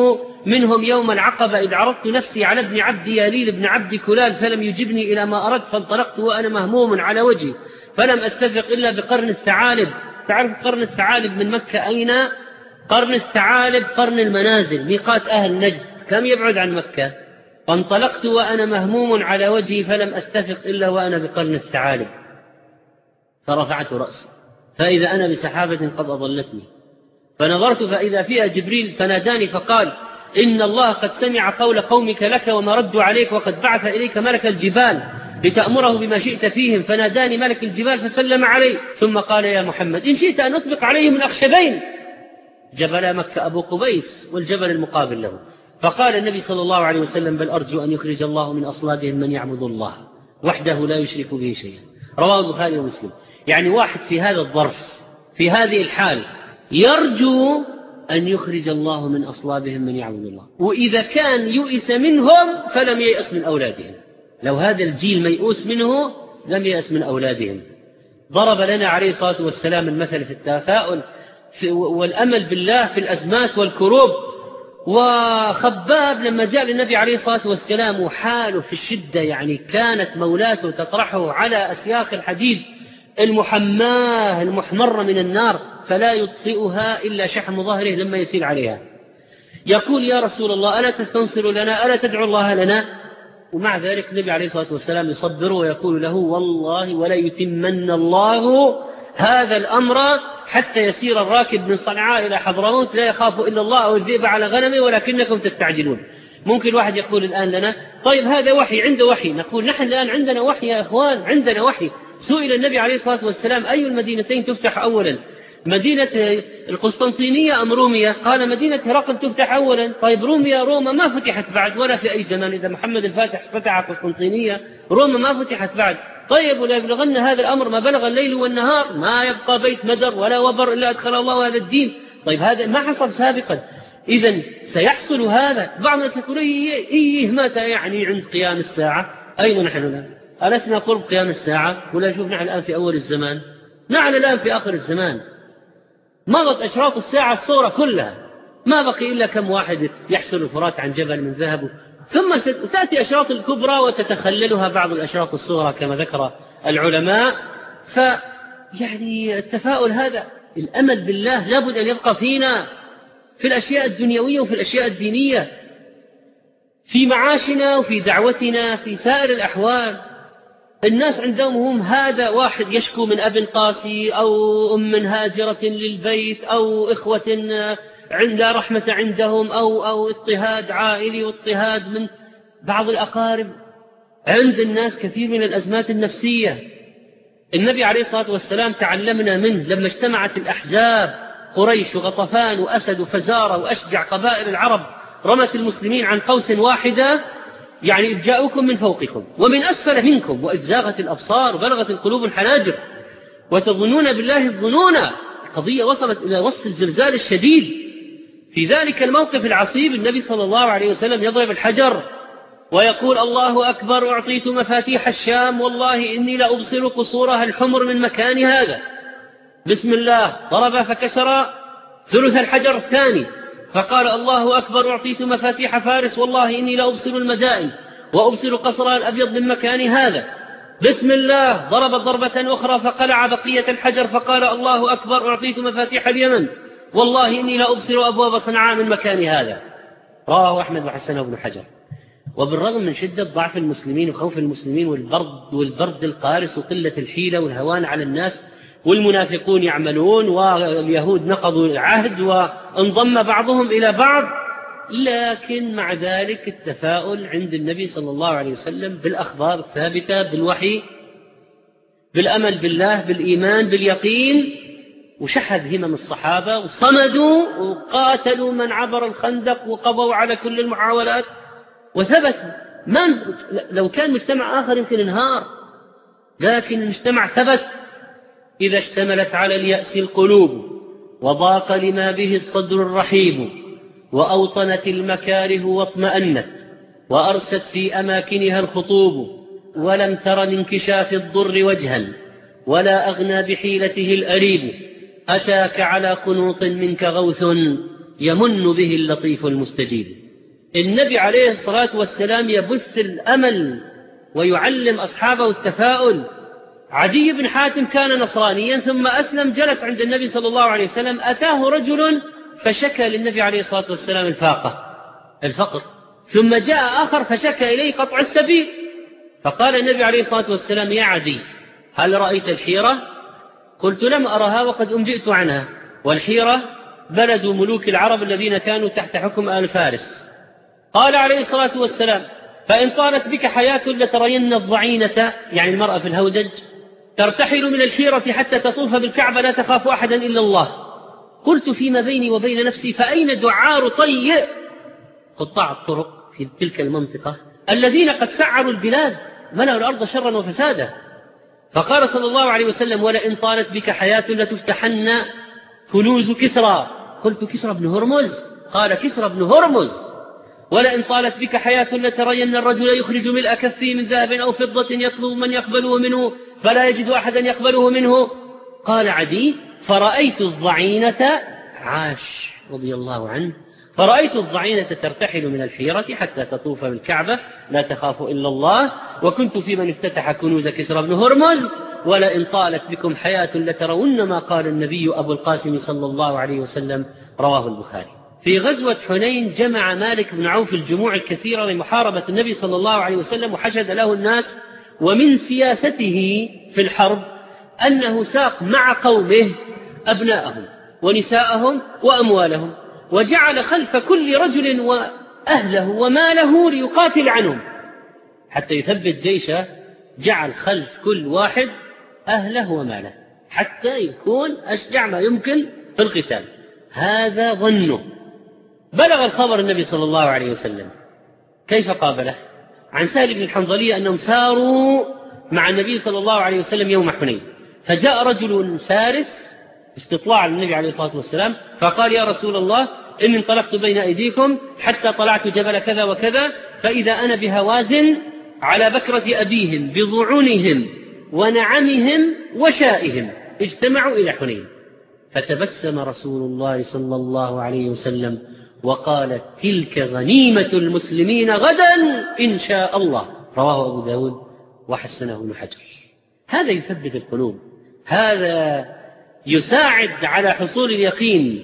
[SPEAKER 2] منهم يوم العقبة إذ عرضت نفسي على ابن عبد ياليل ابن عبد كلال فلم يجبني إلى ما أردت فانطلقت وأنا مهموم على وجهي فلم أستفق إلا بقرن الثعالب. تعرف قرن الثعالب من مكة أين؟ قرن الثعالب قرن المنازل، ميقات أهل نجد، كم يبعد عن مكة؟ فانطلقت وأنا مهموم على وجهي فلم أستفق إلا وأنا بقرن الثعالب. فرفعت رأسي فإذا أنا بسحابة قد أضلتني، فنظرت فإذا فيها جبريل فناداني فقال: إن الله قد سمع قول قومك لك وما ردوا عليك، وقد بعث إليك ملك الجبال لتأمره بما شئت فيهم. فناداني ملك الجبال فسلم علي، ثم قال: يا محمد إن شئت أن أطبق عليهم الأخشبين، جبل مكة أبو قبيس والجبل المقابل له. فقال النبي صلى الله عليه وسلم: بل أرجو أن يخرج الله من أصلابهم من يعبد الله وحده لا يشرك به شيئا. رواه البخاري ومسلم. يعني واحد في هذا الظرف في هذه الحال يرجو أن يخرج الله من أصلابهم من يعبد الله، وإذا كان يؤس منهم فلم ييأس من أولادهم. لو هذا الجيل ميؤوس منه لم ييأس من أولادهم. ضرب لنا عليه الصلاة والسلام المثل في التفاؤل والأمل بالله في الأزمات والكروب. وخباب لما جاء للنبي عليه الصلاة والسلام وحاله في الشدة، يعني كانت مولاته تطرحه على أسياخ الحديد المحماه المحمرة من النار فلا يطفئها إلا شحم ظهره لما يسيل عليها، يقول: يا رسول الله ألا تستنصر لنا، ألا تدعو الله لنا؟ ومع ذلك النبي عليه الصلاة والسلام يصبره ويقول له: والله ولا يتمن الله هذا الأمر حتى يسير الراكب من صنعاء إلى حضرموت لا يخاف إلا الله أو الذئب على غنمه ولكنكم تستعجلون. ممكن واحد يقول الآن لنا: طيب هذا وحي، عنده وحي. نقول: نحن الآن عندنا وحي يا إخوان، عندنا وحي. سئل النبي عليه الصلاة والسلام: أي المدينتين تفتح أولا، مدينة القسطنطينية أم رومية؟ قال: مدينة هرقل تفتح أولا. طيب روميا روما ما فتحت بعد ولا في أي زمان، إذا محمد الفاتح فتح قسطنطينية، روما ما فتحت بعد. طيب ولا يبلغن هذا الأمر ما بلغ الليل والنهار، ما يبقى بيت مدر ولا وبر إلا أدخل الله هذا الدين. طيب هذا ما حصل سابقا، إذن سيحصل هذا. بعض الناس يقول: إيه متى يعني عند قيام الساعة؟ أين نحن الآن؟ ألسنا قرب قيام الساعة؟ ولا شوف نحن الآن في أول الزمان، نحن الآن في آخر الزمان. مضت أشراط الساعة الصورة كلها، ما بقي إلا كم واحد يحصل الفرات عن جبل من ذهب، ثم تأتي أشراط الكبرى وتتخللها بعض الأشراط الصغرى كما ذكر العلماء. فيعني التفاؤل هذا، الأمل بالله لابد أن يبقى فينا في الأشياء الدنيوية وفي الأشياء الدينية، في معاشنا وفي دعوتنا في سائر الأحوال. الناس عندهم هم هذا، واحد يشكو من أب قاسي أو أم هاجرة للبيت أو إخوة عند رحمة عندهم أو, أو اضطهاد عائلي واضطهاد من بعض الأقارب. عند الناس كثير من الأزمات النفسية. النبي عليه الصلاة والسلام تعلمنا منه لما اجتمعت الأحزاب، قريش وغطفان وأسد وفزارة وأشجع قبائل العرب، رمت المسلمين عن قوس واحدة، يعني إذ جاءوكم من فوقكم ومن أسفل منكم وإذ زاغت الأبصار وبلغت القلوب الحناجر وتظنون بالله الظنون. القضية وصلت إلى وصف الزلزال الشديد. في ذلك الموقف العصيب النبي صلى الله عليه وسلم يضرب الحجر ويقول: الله أكبر، أعطيت مفاتيح الشام، والله إني لأبصر قصورها الحمر من مكان هذا. بسم الله، ضرب فكسر ثلث الحجر الثاني، فقال: الله أكبر، أعطيت مفاتيح فارس، والله إني لأبصر المدائن وأبصر قصرها الأبيض من مكان هذا. بسم الله، ضرب ضربة أخرى فقلع بقية الحجر فقال: الله أكبر، أعطيت مفاتيح اليمن، والله إني لأبصر أبواب صنعاء من مكان هذا. رواه أحمد وحسنه بن حجر. وبالرغم من شدة ضعف المسلمين وخوف المسلمين والبرد والبرد القارس وقلة الحيلة والهوان على الناس، والمنافقون يعملون واليهود نقضوا العهد وانضم بعضهم إلى بعض، لكن مع ذلك التفاؤل عند النبي صلى الله عليه وسلم بالأخبار الثابتة، بالوحي، بالأمل بالله، بالإيمان، باليقين. وشحذ همم الصحابة وصمدوا وقاتلوا من عبر الخندق وقضوا على كل المحاولات وثبتوا. من لو كان مجتمع آخر يمكن انهار، لكن المجتمع ثبت. إذا اشتملت على اليأس القلوب وضاق لما به الصدر الرحيب، وأوطنت المكاره واطمأنت، وأرست في أماكنها الخطوب، ولم تر من انكشاف الضر وجها، ولا أغنى بحيلته الأريب، أتاك على قنوط منك غوث يمن به اللطيف المستجيب. النبي عليه الصلاة والسلام يبث الأمل ويعلم أصحابه التفاؤل. عدي بن حاتم كان نصرانيا ثم أسلم، جلس عند النبي صلى الله عليه وسلم، أتاه رجل فشكى للنبي عليه الصلاة والسلام الفاقة الفقر، ثم جاء آخر فشكى إليه قطع السبيل، فقال النبي عليه الصلاة والسلام: يا عدي، هل رأيت الحيرة؟ قلت: لم أرها وقد أنبئت عنها، والحيرة بلد ملوك العرب الذين كانوا تحت حكم آل فارس. قال عليه الصلاة والسلام: فإن طالت بك حياة لترين الضعينة، يعني المرأة في الهودج، ترتحل من الحيرة حتى تطوف بالكعبة لا تخاف أحدا إلا الله. قلت فيما بيني وبين نفسي: فأين دعار طي قطاع الطرق في تلك المنطقة الذين قد سعروا البلاد ملأوا الأرض شرا وفسادا؟ فقال صلى الله عليه وسلم: ولئن طالت بك حياة لتفتحن كنوز كسرى. قلت: كسرى بن هرمز؟ قال: كسرى بن هرمز. ولئن طالت بك حياة لترين الرجل يخرج ملء كفه من ذهب أو فضة يطلب من يقبله منه فلا يجد أحدا يقبله منه. قال عدي: فرأيت الضعينة، عاش رضي الله عنه، فرأيت الضعينة ترتحل من الحيرة حتى تطوف بالكعبة لا تخاف إلا الله، وكنت في من افتتح كنوز كسرى بن هرمز. ولئن طالت بكم حياة لترون ما قال النبي أبو القاسم صلى الله عليه وسلم، رواه البخاري. في غزوة حنين جمع مالك بن عوف الجموع الكثيرة لمحاربة النبي صلى الله عليه وسلم وحشد له الناس، ومن سياسته في الحرب أنه ساق مع قومه أبناءهم ونساءهم وأموالهم، وجعل خلف كل رجل وأهله وماله ليقاتل عنهم حتى يثبت جيشه. جعل خلف كل واحد أهله وماله حتى يكون أشجع ما يمكن في القتال. هذا ظنه. بلغ الخبر النبي صلى الله عليه وسلم، كيف قابله؟ عن سهل بن الحنظلية أنهم ساروا مع النبي صلى الله عليه وسلم يوم حنين، فجاء رجل فارس استطلاع للنبي عليه الصلاة والسلام فقال: يا رسول الله، إني انطلقت بين أيديكم حتى طلعت جبل كذا وكذا، فإذا أنا بهوازن على بكرة أبيهم بضعونهم ونعمهم وشائهم اجتمعوا إلى حنين. فتبسم رسول الله صلى الله عليه وسلم وقال: تلك غنيمة المسلمين غدا إن شاء الله، رواه أبو داود وحسنه ابن حجر. هذا يثبت القلوب، هذا يساعد على حصول اليقين،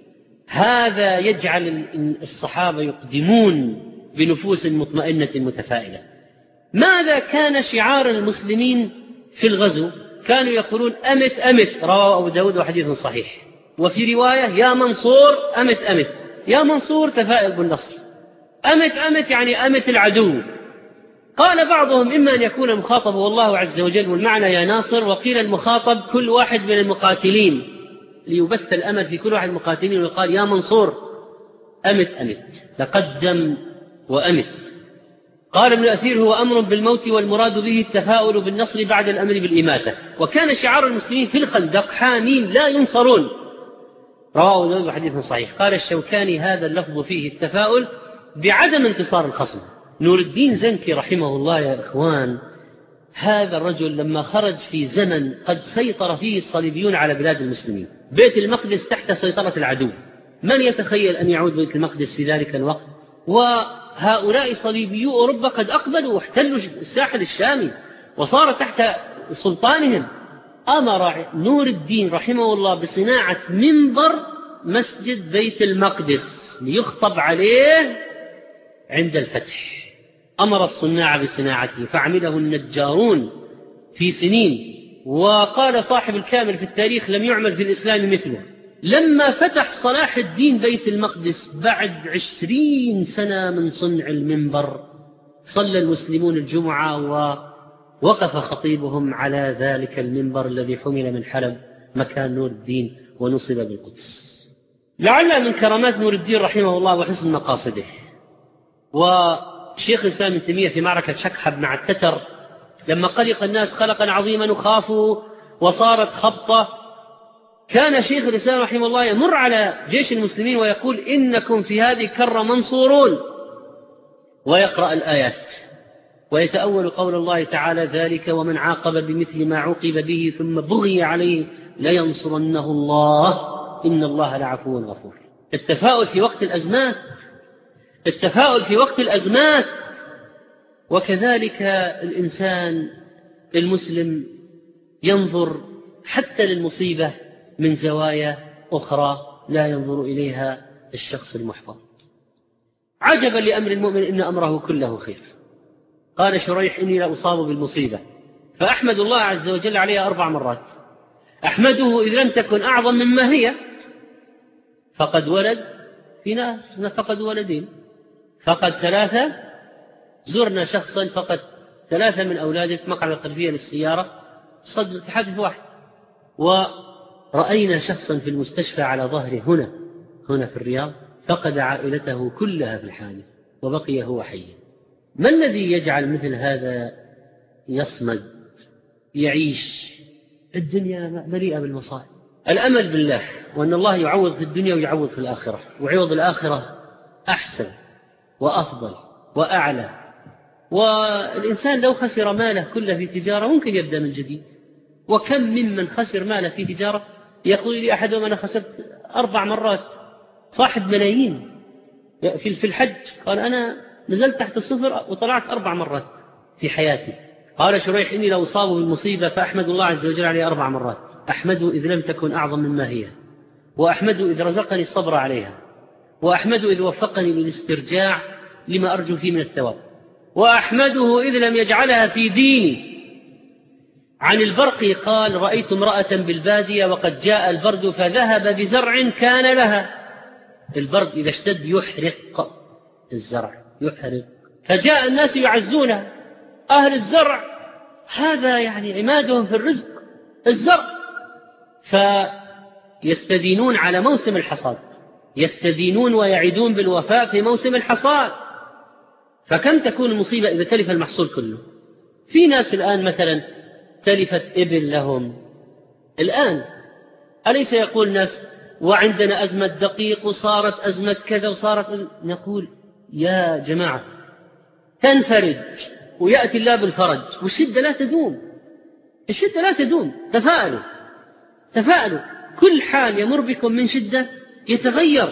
[SPEAKER 2] هذا يجعل الصحابة يقدمون بنفوس مطمئنة متفائلة. ماذا كان شعار المسلمين في الغزو؟ كانوا يقولون: أمت أمت، رواه أبو داود وحديث صحيح. وفي رواية: يا منصور أمت أمت، يا منصور تفائل بالنصر، أمت أمت يعني أمت العدو. قال بعضهم: إما أن يكون المخاطب والله عز وجل والمعنى يا ناصر، وقيل المخاطب كل واحد من المقاتلين ليبث الأمل في كل واحد من المقاتلين، ويقال: يا منصور أمت أمت، تقدم وأمت. قال ابن أثير: هو أمر بالموت والمراد به التفاؤل بالنصر بعد الأمر بالإماتة. وكان شعار المسلمين في الخندق: حاميم لا ينصرون، رواه النووي بحديث صحيح. قال الشوكاني: هذا اللفظ فيه التفاؤل بعدم انتصار الخصم. نور الدين زنكي رحمه الله يا إخوان، هذا الرجل لما خرج في زمن قد سيطر فيه الصليبيون على بلاد المسلمين، بيت المقدس تحت سيطرة العدو، من يتخيل أن يعود بيت المقدس في ذلك الوقت؟ وهؤلاء صليبيو أوروبا قد أقبلوا واحتلوا الساحل الشامي وصار تحت سلطانهم. أمر نور الدين رحمه الله بصناعة منبر مسجد بيت المقدس ليخطب عليه عند الفتح. أمر الصناع بصناعته فعمله النجارون في سنين، وقال صاحب الكامل في التاريخ: لم يعمل في الإسلام مثله. لما فتح صلاح الدين بيت المقدس بعد عشرين سنة من صنع المنبر، صلى المسلمون الجمعة ووقف خطيبهم على ذلك المنبر الذي حمل من حلب مكان نور الدين ونصب بالقدس. لعل من كرامات نور الدين رحمه الله وحسن مقاصده. وشيخ الإسلام ابن تيمية في معركة شكحب مع التتر لما قلق الناس قلقا عظيما وخافوا وصارت خبطة، كان شيخ الإسلام رحمه الله يمر على جيش المسلمين ويقول: إنكم في هذه الكرة منصورون، ويقرأ الآيات ويتأول قول الله تعالى: ذلك ومن عاقب بمثل ما عوقب به ثم بغي عليه لينصرنه الله إن الله لعفو غفور. التفاؤل في وقت الأزمات التفاؤل في وقت الأزمات. وكذلك الإنسان المسلم ينظر حتى للمصيبة من زوايا أخرى لا ينظر إليها الشخص المحبط. عجبا لأمر المؤمن إن أمره كله خير. قال شريح: إني لا أصاب بالمصيبة فأحمد الله عز وجل عليها أربع مرات. أحمده إذ لم تكن أعظم مما هي، فقد ولد في ناس فقد ولدين، فقد ثلاثة، زرنا شخصا فقد ثلاثة من أولاده في مقعد الخلفية للسيارة صدمة في حادث واحد، ورأينا شخصا في المستشفى على ظهره هنا هنا في الرياض فقد عائلته كلها في الحادث وبقي هو حيا. ما الذي يجعل مثل هذا يصمد يعيش؟ الدنيا مليئة بالمصائب. الأمل بالله، وأن الله يعوض في الدنيا ويعوض في الآخرة، وعوض الآخرة أحسن وأفضل وأعلى. والإنسان لو خسر ماله كله في تجارة ممكن يبدأ من جديد. وكم ممن خسر ماله في تجارة يقول لي أحدهم: أنا خسرت أربع مرات. صاحب ملايين في الحج قال: أنا نزلت تحت الصفر وطلعت أربع مرات في حياتي. قال شريح: إني لو أصاب بالمصيبة فأحمد الله عز وجل عليه أربع مرات. أحمده إذ لم تكن أعظم مما هي، وأحمده إذ رزقني الصبر عليها، وأحمده إذ وفقني للاسترجاع لما أرجو فيه من الثواب، وأحمده إذ لم يجعلها في ديني. عن البرق قال: رأيت امرأة بالبادية وقد جاء البرد فذهب بزرع كان لها. البرد إذا اشتد يحرق الزرع، يحرق، فجاء الناس يعزونها، أهل الزرع، هذا يعني عمادهم في الرزق الزرع، فيستدينون على موسم الحصاد، يستدينون ويعدون بالوفاء في موسم الحصاد. فكم تكون المصيبة إذا تلف المحصول كله؟ في ناس الآن مثلا تلفت إبل لهم الآن، أليس يقول الناس: وعندنا أزمة دقيق وصارت أزمة كذا وصارت أزمة؟ نقول: يا جماعة تنفرج ويأتي الله بالفرج، والشدة لا تدوم، الشدة لا تدوم. تفاءلوا تفاءلوا، كل حال يمر بكم من شدة يتغير.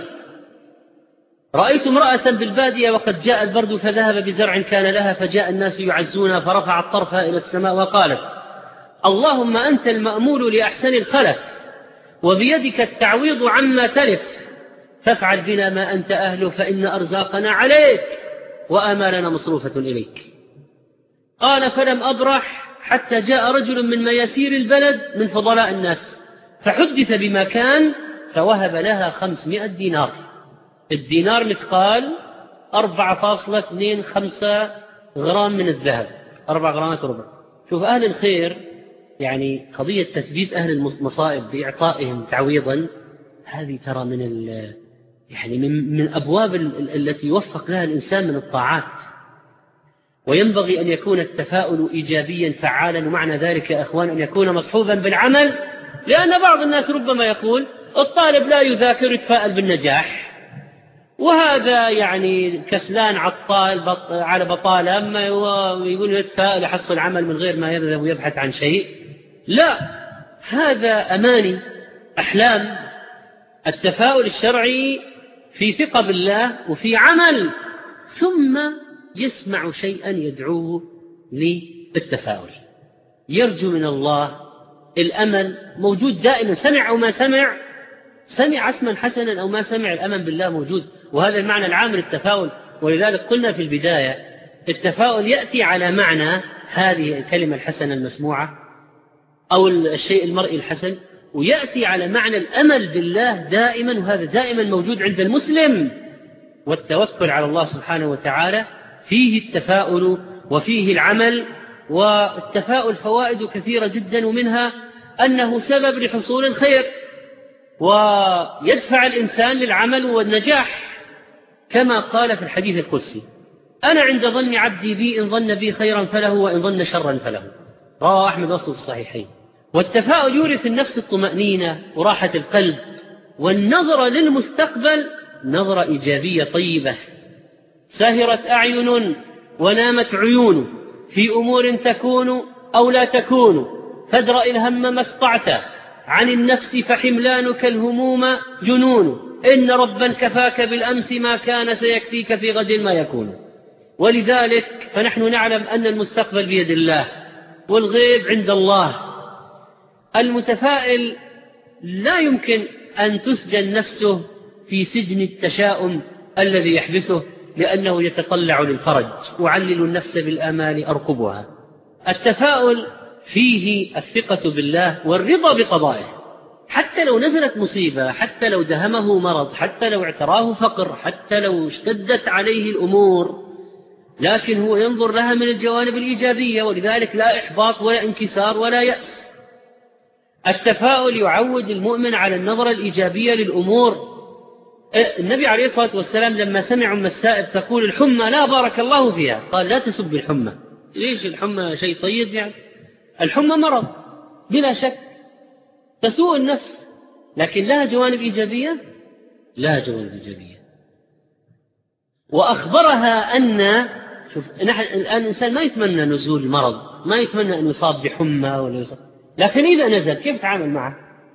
[SPEAKER 2] رأيت امرأة بالبادية وقد جاء البرد فذهب بزرع كان لها، فجاء الناس يعزونها فرفعت طرفها إلى السماء وقالت: اللهم أنت المأمول لأحسن الخلف، وبيدك التعويض عما تلف، فافعل بنا ما أنت أهله، فإن أرزاقنا عليك وآمالنا مصروفة إليك. قال: فلم أبرح حتى جاء رجل من مياسير البلد من فضلاء الناس فحدث بما كان، فوهب لها خمسمائة دينار. الدينار مثقال أربعة فاصلة اثنين خمسة غرام من الذهب، أربع غرامات وربع. شوف أهل الخير، يعني قضية تثبيت أهل المصائب بإعطائهم تعويضا، هذه ترى من ال يعني من, من أبواب ال التي يوفق لها الإنسان من الطاعات. وينبغي أن يكون التفاؤل إيجابيا فعالا، ومعنى ذلك يا أخوان أن يكون مصحوبا بالعمل، لأن بعض الناس ربما يقول: الطالب لا يذاكر يتفائل بالنجاح، وهذا يعني كسلان عطال على بطالة، أما يقول يتفائل يحصل عمل من غير ما يذهب ويبحث عن شيء. لا، هذا أماني، أحلام. التفاؤل الشرعي في ثقة بالله وفي عمل، ثم يسمع شيئا يدعوه للتفاؤل، يرجو من الله. الأمل موجود دائما، سمع أو ما سمع، سمع اسما حسنا أو ما سمع، الأمل بالله موجود، وهذا المعنى العام للتفاؤل. ولذلك قلنا في البداية: التفاؤل يأتي على معنى هذه الكلمة الحسنة المسموعة أو الشيء المرئي الحسن، ويأتي على معنى الأمل بالله دائما، وهذا دائما موجود عند المسلم. والتوكل على الله سبحانه وتعالى فيه التفاؤل وفيه العمل. والتفاؤل فوائد كثيرة جدا، ومنها أنه سبب لحصول الخير، ويدفع الإنسان للعمل والنجاح، كما قال في الحديث القدسي: أنا عند ظن عبدي بي، إن ظن بي خيرا فله وإن ظن شرا فله. رواه أحمد وصل الصحيحين. والتفاؤل يورث النفس الطمأنينة وراحة القلب، والنظرة للمستقبل نظرة إيجابية طيبة. سهرت أعين ونامت عيون في أمور تكون أو لا تكون، فادرأ الهم ما استطعت، عن النفس فحملانك الهموم جنون، إن ربا كفاك بالأمس ما كان سيكفيك في غد ما يكون. ولذلك فنحن نعلم أن المستقبل بيد الله والغيب عند الله. المتفائل لا يمكن أن تسجن نفسه في سجن التشاؤم الذي يحبسه، لأنه يتطلع للفرج. أعلل النفس بالآمال أركبها. التفاؤل فيه الثقة بالله والرضا بقضائه، حتى لو نزلت مصيبة، حتى لو دهمه مرض، حتى لو اعتراه فقر، حتى لو اشتدت عليه الأمور، لكن هو ينظر لها من الجوانب الإيجابية، ولذلك لا إحباط ولا انكسار ولا يأس. التفاؤل يعود المؤمن على النظرة الإيجابية للأمور. النبي عليه الصلاة والسلام لما سمع أم السائب تقول الحمى لا بارك الله فيها، قال لا تسب الحمى. ليش؟ الحمى شيء طيب يعني؟ الحمى مرض بلا شك، تسوء النفس، لكن لها جوانب إيجابية، لها جوانب إيجابية. وأخبرها أن شوف نحن الآن الإنسان ما يتمنى نزول المرض، ما يتمنى أن يصاب بحمى ولا يصاب، لكن إذا نزل كيف تعامل معه؟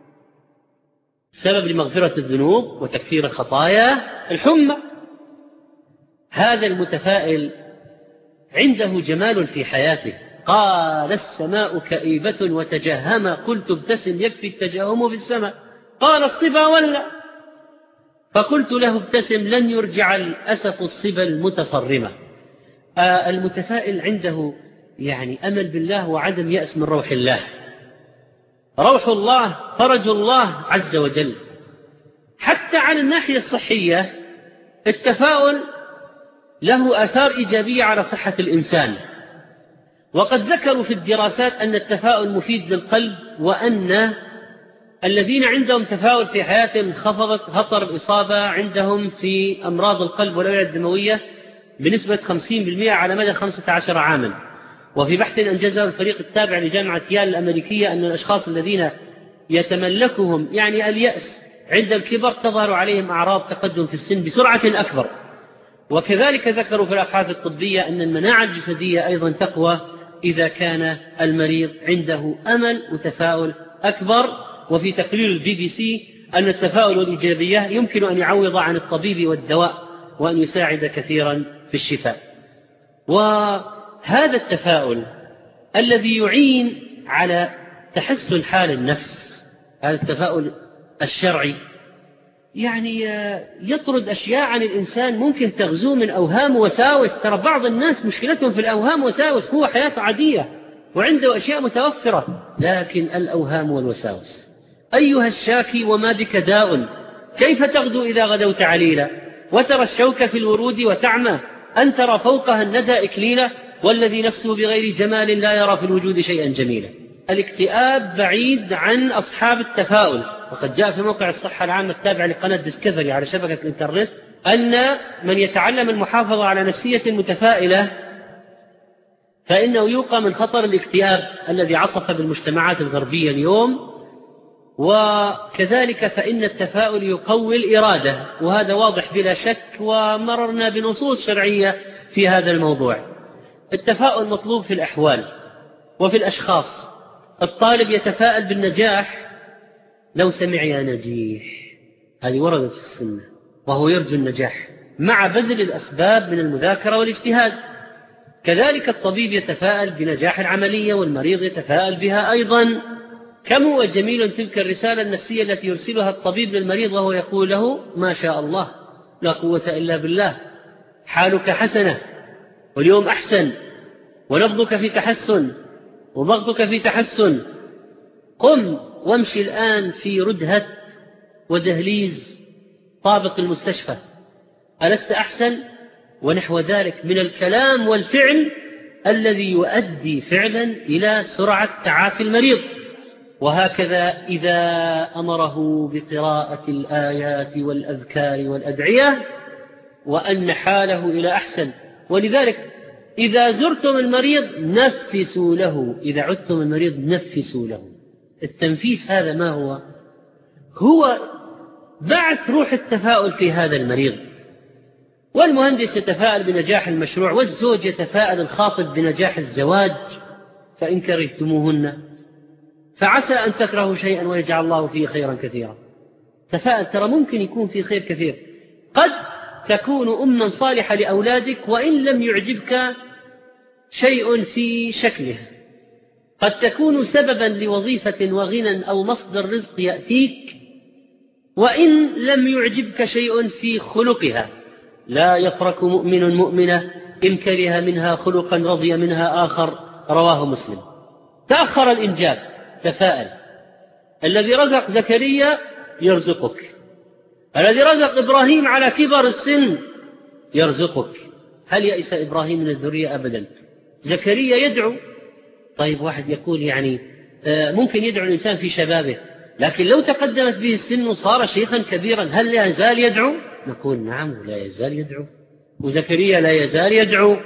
[SPEAKER 2] سبب لمغفرة الذنوب وتكفير الخطايا الحمى. هذا المتفائل عنده جمال في حياته. قال السماء كئيبة وتجهم، قلت ابتسم يكفي التجهم في السماء. قال الصبا ولا، فقلت له ابتسم لن يرجع الأسف الصبا المتصرمة. آه المتفائل عنده يعني أمل بالله وعدم يأس من روح الله. روح الله فرج الله عز وجل. حتى على الناحية الصحية التفاؤل له آثار إيجابية على صحة الإنسان. وقد ذكروا في الدراسات أن التفاؤل مفيد للقلب، وأن الذين عندهم تفاؤل في حياتهم انخفضت خطر الإصابة عندهم في أمراض القلب والأوعية الدموية بنسبة خمسين بالمئة على مدى خمسة عشر عاما. وفي بحث أنجزه الفريق التابع لجامعة يال الأمريكية أن الأشخاص الذين يتملكهم يعني اليأس عند الكبر تظهر عليهم أعراض تقدم في السن بسرعة أكبر. وكذلك ذكروا في الأبحاث الطبية أن المناعة الجسدية أيضا تقوى إذا كان المريض عنده أمل وتفاؤل أكبر. وفي تقرير البي بي سي أن التفاؤل والإيجابية يمكن أن يعوض عن الطبيب والدواء وأن يساعد كثيرا في الشفاء. وهذا التفاؤل الذي يعين على تحسن حال النفس، هذا التفاؤل الشرعي يعني يطرد أشياء عن الإنسان ممكن تغزو من أوهام وساوس. ترى بعض الناس مشكلتهم في الأوهام وساوس، هو حياته عادية وعنده أشياء متوفرة، لكن الأوهام والوساوس. أيها الشاكي وما بك داء، كيف تغدو إذا غدوت عليلا، وترى الشوك في الورود وتعمى، أن ترى فوقها الندى إكليلا، والذي نفسه بغير جمال لا يرى في الوجود شيئا جميلا. الاكتئاب بعيد عن أصحاب التفاؤل. وقد جاء في موقع الصحة العامة التابع لقناة ديسكفري على شبكة الإنترنت أن من يتعلم المحافظة على نفسية متفائلة فإنه يوقى من خطر الاكتئاب الذي عصف بالمجتمعات الغربية اليوم. وكذلك فإن التفاؤل يقوي الإرادة، وهذا واضح بلا شك، ومررنا بنصوص شرعية في هذا الموضوع. التفاؤل مطلوب في الأحوال وفي الأشخاص. الطالب يتفاءل بالنجاح لو سمع يا نجيح، هذه وردت في السنة، وهو يرجو النجاح مع بذل الأسباب من المذاكرة والاجتهاد. كذلك الطبيب يتفاءل بنجاح العملية، والمريض يتفاءل بها أيضا. كم هو جميل تلك الرسالة النفسية التي يرسلها الطبيب للمريض وهو يقول له ما شاء الله لا قوة إلا بالله، حالك حسنة واليوم أحسن، ونبضك في تحسن وضغطك في تحسن، قم وامشي الآن في ردهة ودهليز طابق المستشفى، ألست أحسن؟ ونحو ذلك من الكلام والفعل الذي يؤدي فعلا إلى سرعة تعافي المريض. وهكذا إذا أمره بقراءة الآيات والأذكار والأدعية وأن حاله إلى أحسن. ولذلك إذا زرتم المريض نفسوا له، إذا عدتم المريض نفسوا له. التنفيس هذا ما هو؟ هو بعث روح التفاؤل في هذا المريض. والمهندس يتفاءل بنجاح المشروع، والزوج يتفاءل الخاطب بنجاح الزواج، فإن كرهتموهن فعسى أن تكرهوا شيئا ويجعل الله فيه خيرا كثيرا. تفاءل، ترى ممكن يكون في خير كثير. قد تكون أما صالحة لأولادك وإن لم يعجبك شيء في شكله، قد تكون سببا لوظيفة وغنى أو مصدر رزق يأتيك وإن لم يعجبك شيء في خلقها. لا يفرك مؤمن مؤمنة إن كره منها خلقا رضي منها آخر، رواه مسلم. تأخر الإنجاب، تفاءل. الذي رزق زكريا يرزقك، الذي رزق إبراهيم على كبر السن يرزقك. هل يئس إبراهيم من الذرية؟ أبدا. زكريا يدعو. طيب واحد يقول يعني ممكن يدعو الإنسان في شبابه، لكن لو تقدمت به السن وصار شيخا كبيرا هل لا يزال يدعو؟ نقول نعم، لا يزال يدعو. وزكريا لا يزال يدعو،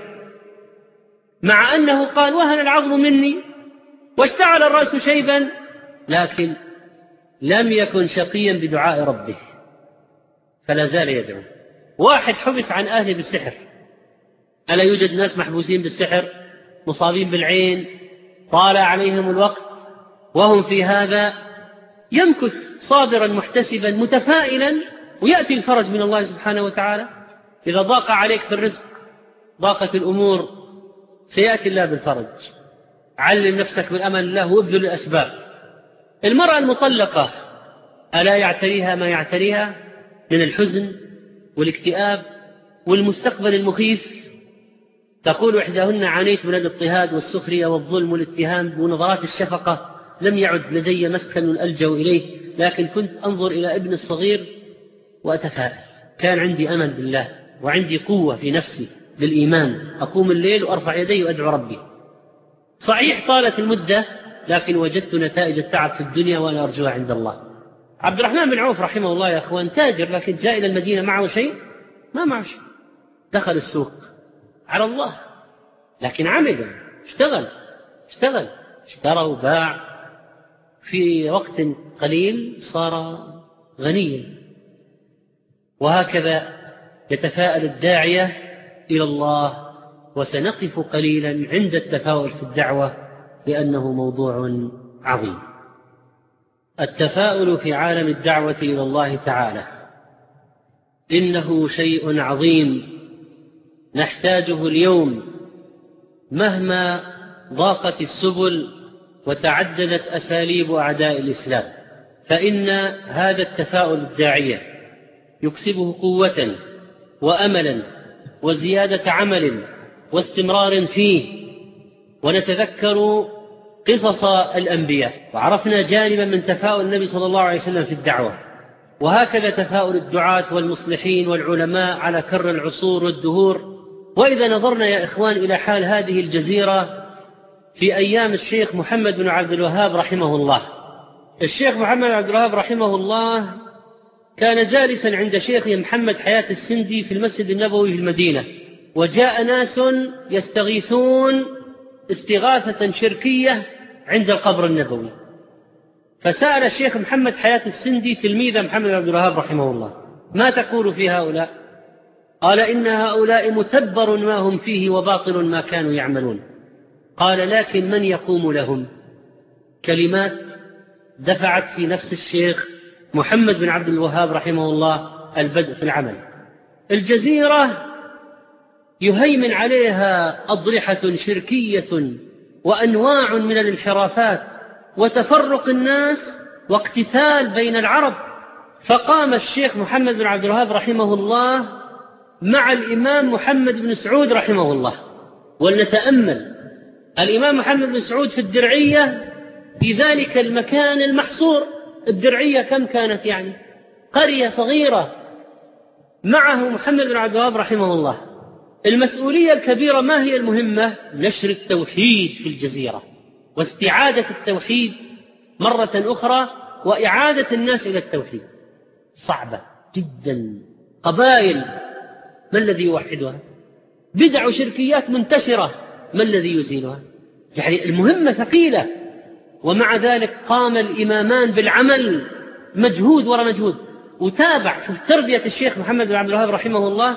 [SPEAKER 2] مع أنه قال وهن العظم مني واشتعل الرأس شيبا، لكن لم يكن شقيا بدعاء ربه فلا زال يدعو. واحد حبس عن أهله بالسحر، ألا يوجد ناس محبوسين بالسحر مصابين بالعين طال عليهم الوقت وهم في هذا، يمكث صابرا محتسبا متفائلا ويأتي الفرج من الله سبحانه وتعالى. إذا ضاق عليك في الرزق، ضاقت الأمور، سيأتي الله بالفرج. علم نفسك بالأمل الله وابذل الأسباب. المرأة المطلقة ألا يعتريها ما يعتريها من الحزن والاكتئاب والمستقبل المخيف؟ تقول إحداهن عانيت من الاضطهاد والسخرية والظلم والاتهام ونظرات الشفقة، لم يعد لدي مسكن ألجأ إليه، لكن كنت أنظر إلى ابن الصغير وأتفائل. كان عندي أمل بالله وعندي قوة في نفسي بالإيمان، أقوم الليل وأرفع يدي وأدعو ربي. صحيح طالت المدة، لكن وجدت نتائج التعب في الدنيا وأنا أرجوها عند الله. عبد الرحمن بن عوف رحمه الله يا أخوان تاجر، لكن جاء إلى المدينة معه شيء؟ ما معه شيء. دخل السوق على الله، لكن عمل، اشتغل اشتغل اشترى وباع، في وقت قليل صار غنيا. وهكذا يتفاءل الداعية إلى الله. وسنقف قليلا عند التفاؤل في الدعوة لأنه موضوع عظيم. التفاؤل في عالم الدعوة إلى الله تعالى إنه شيء عظيم نحتاجه اليوم، مهما ضاقت السبل وتعددت أساليب أعداء الإسلام، فإن هذا التفاؤل الداعية يكسبه قوة وأملا وزيادة عمل واستمرار فيه. ونتذكر قصص الأنبياء وعرفنا جانبا من تفاؤل النبي صلى الله عليه وسلم في الدعوة، وهكذا تفاؤل الدعاة والمصلحين والعلماء على كر العصور والدهور. وإذا نظرنا يا إخوان إلى حال هذه الجزيرة في أيام الشيخ محمد بن عبد الوهاب رحمه الله، الشيخ محمد بن عبد الوهاب رحمه الله كان جالسا عند شيخه محمد حياة السندي في المسجد النبوي في المدينة، وجاء ناس يستغيثون استغاثة شركية عند القبر النبوي، فسأل الشيخ محمد حياة السندي تلميذ محمد بن عبد الوهاب رحمه الله: ما تقول في هؤلاء؟ قال: إن هؤلاء متبر ما هم فيه وباطل ما كانوا يعملون. قال: لكن من يقوم لهم؟ كلمات دفعت في نفس الشيخ محمد بن عبد الوهاب رحمه الله البدء في العمل. الجزيرة يهيمن عليها أضرحة شركية وأنواع من الانحرافات وتفرق الناس واقتتال بين العرب، فقام الشيخ محمد بن عبد الوهاب رحمه الله مع الإمام محمد بن سعود رحمه الله. ولنتأمل الإمام محمد بن سعود في الدرعية في ذلك المكان المحصور. الدرعية كم كانت؟ يعني قرية صغيرة، معه محمد بن عبد الوهاب رحمه الله. المسؤولية الكبيرة ما هي المهمة؟ نشر التوحيد في الجزيرة واستعادة التوحيد مرة أخرى وإعادة الناس إلى التوحيد. صعبة جدا. قبائل ما الذي يوحدها؟ بدع وشركيات منتشرة ما الذي يزيلها؟ يعني المهمة ثقيلة، ومع ذلك قام الإمامان بالعمل، مجهود وراء مجهود. وتابع في تربية الشيخ محمد بن عبد الوهاب رحمه الله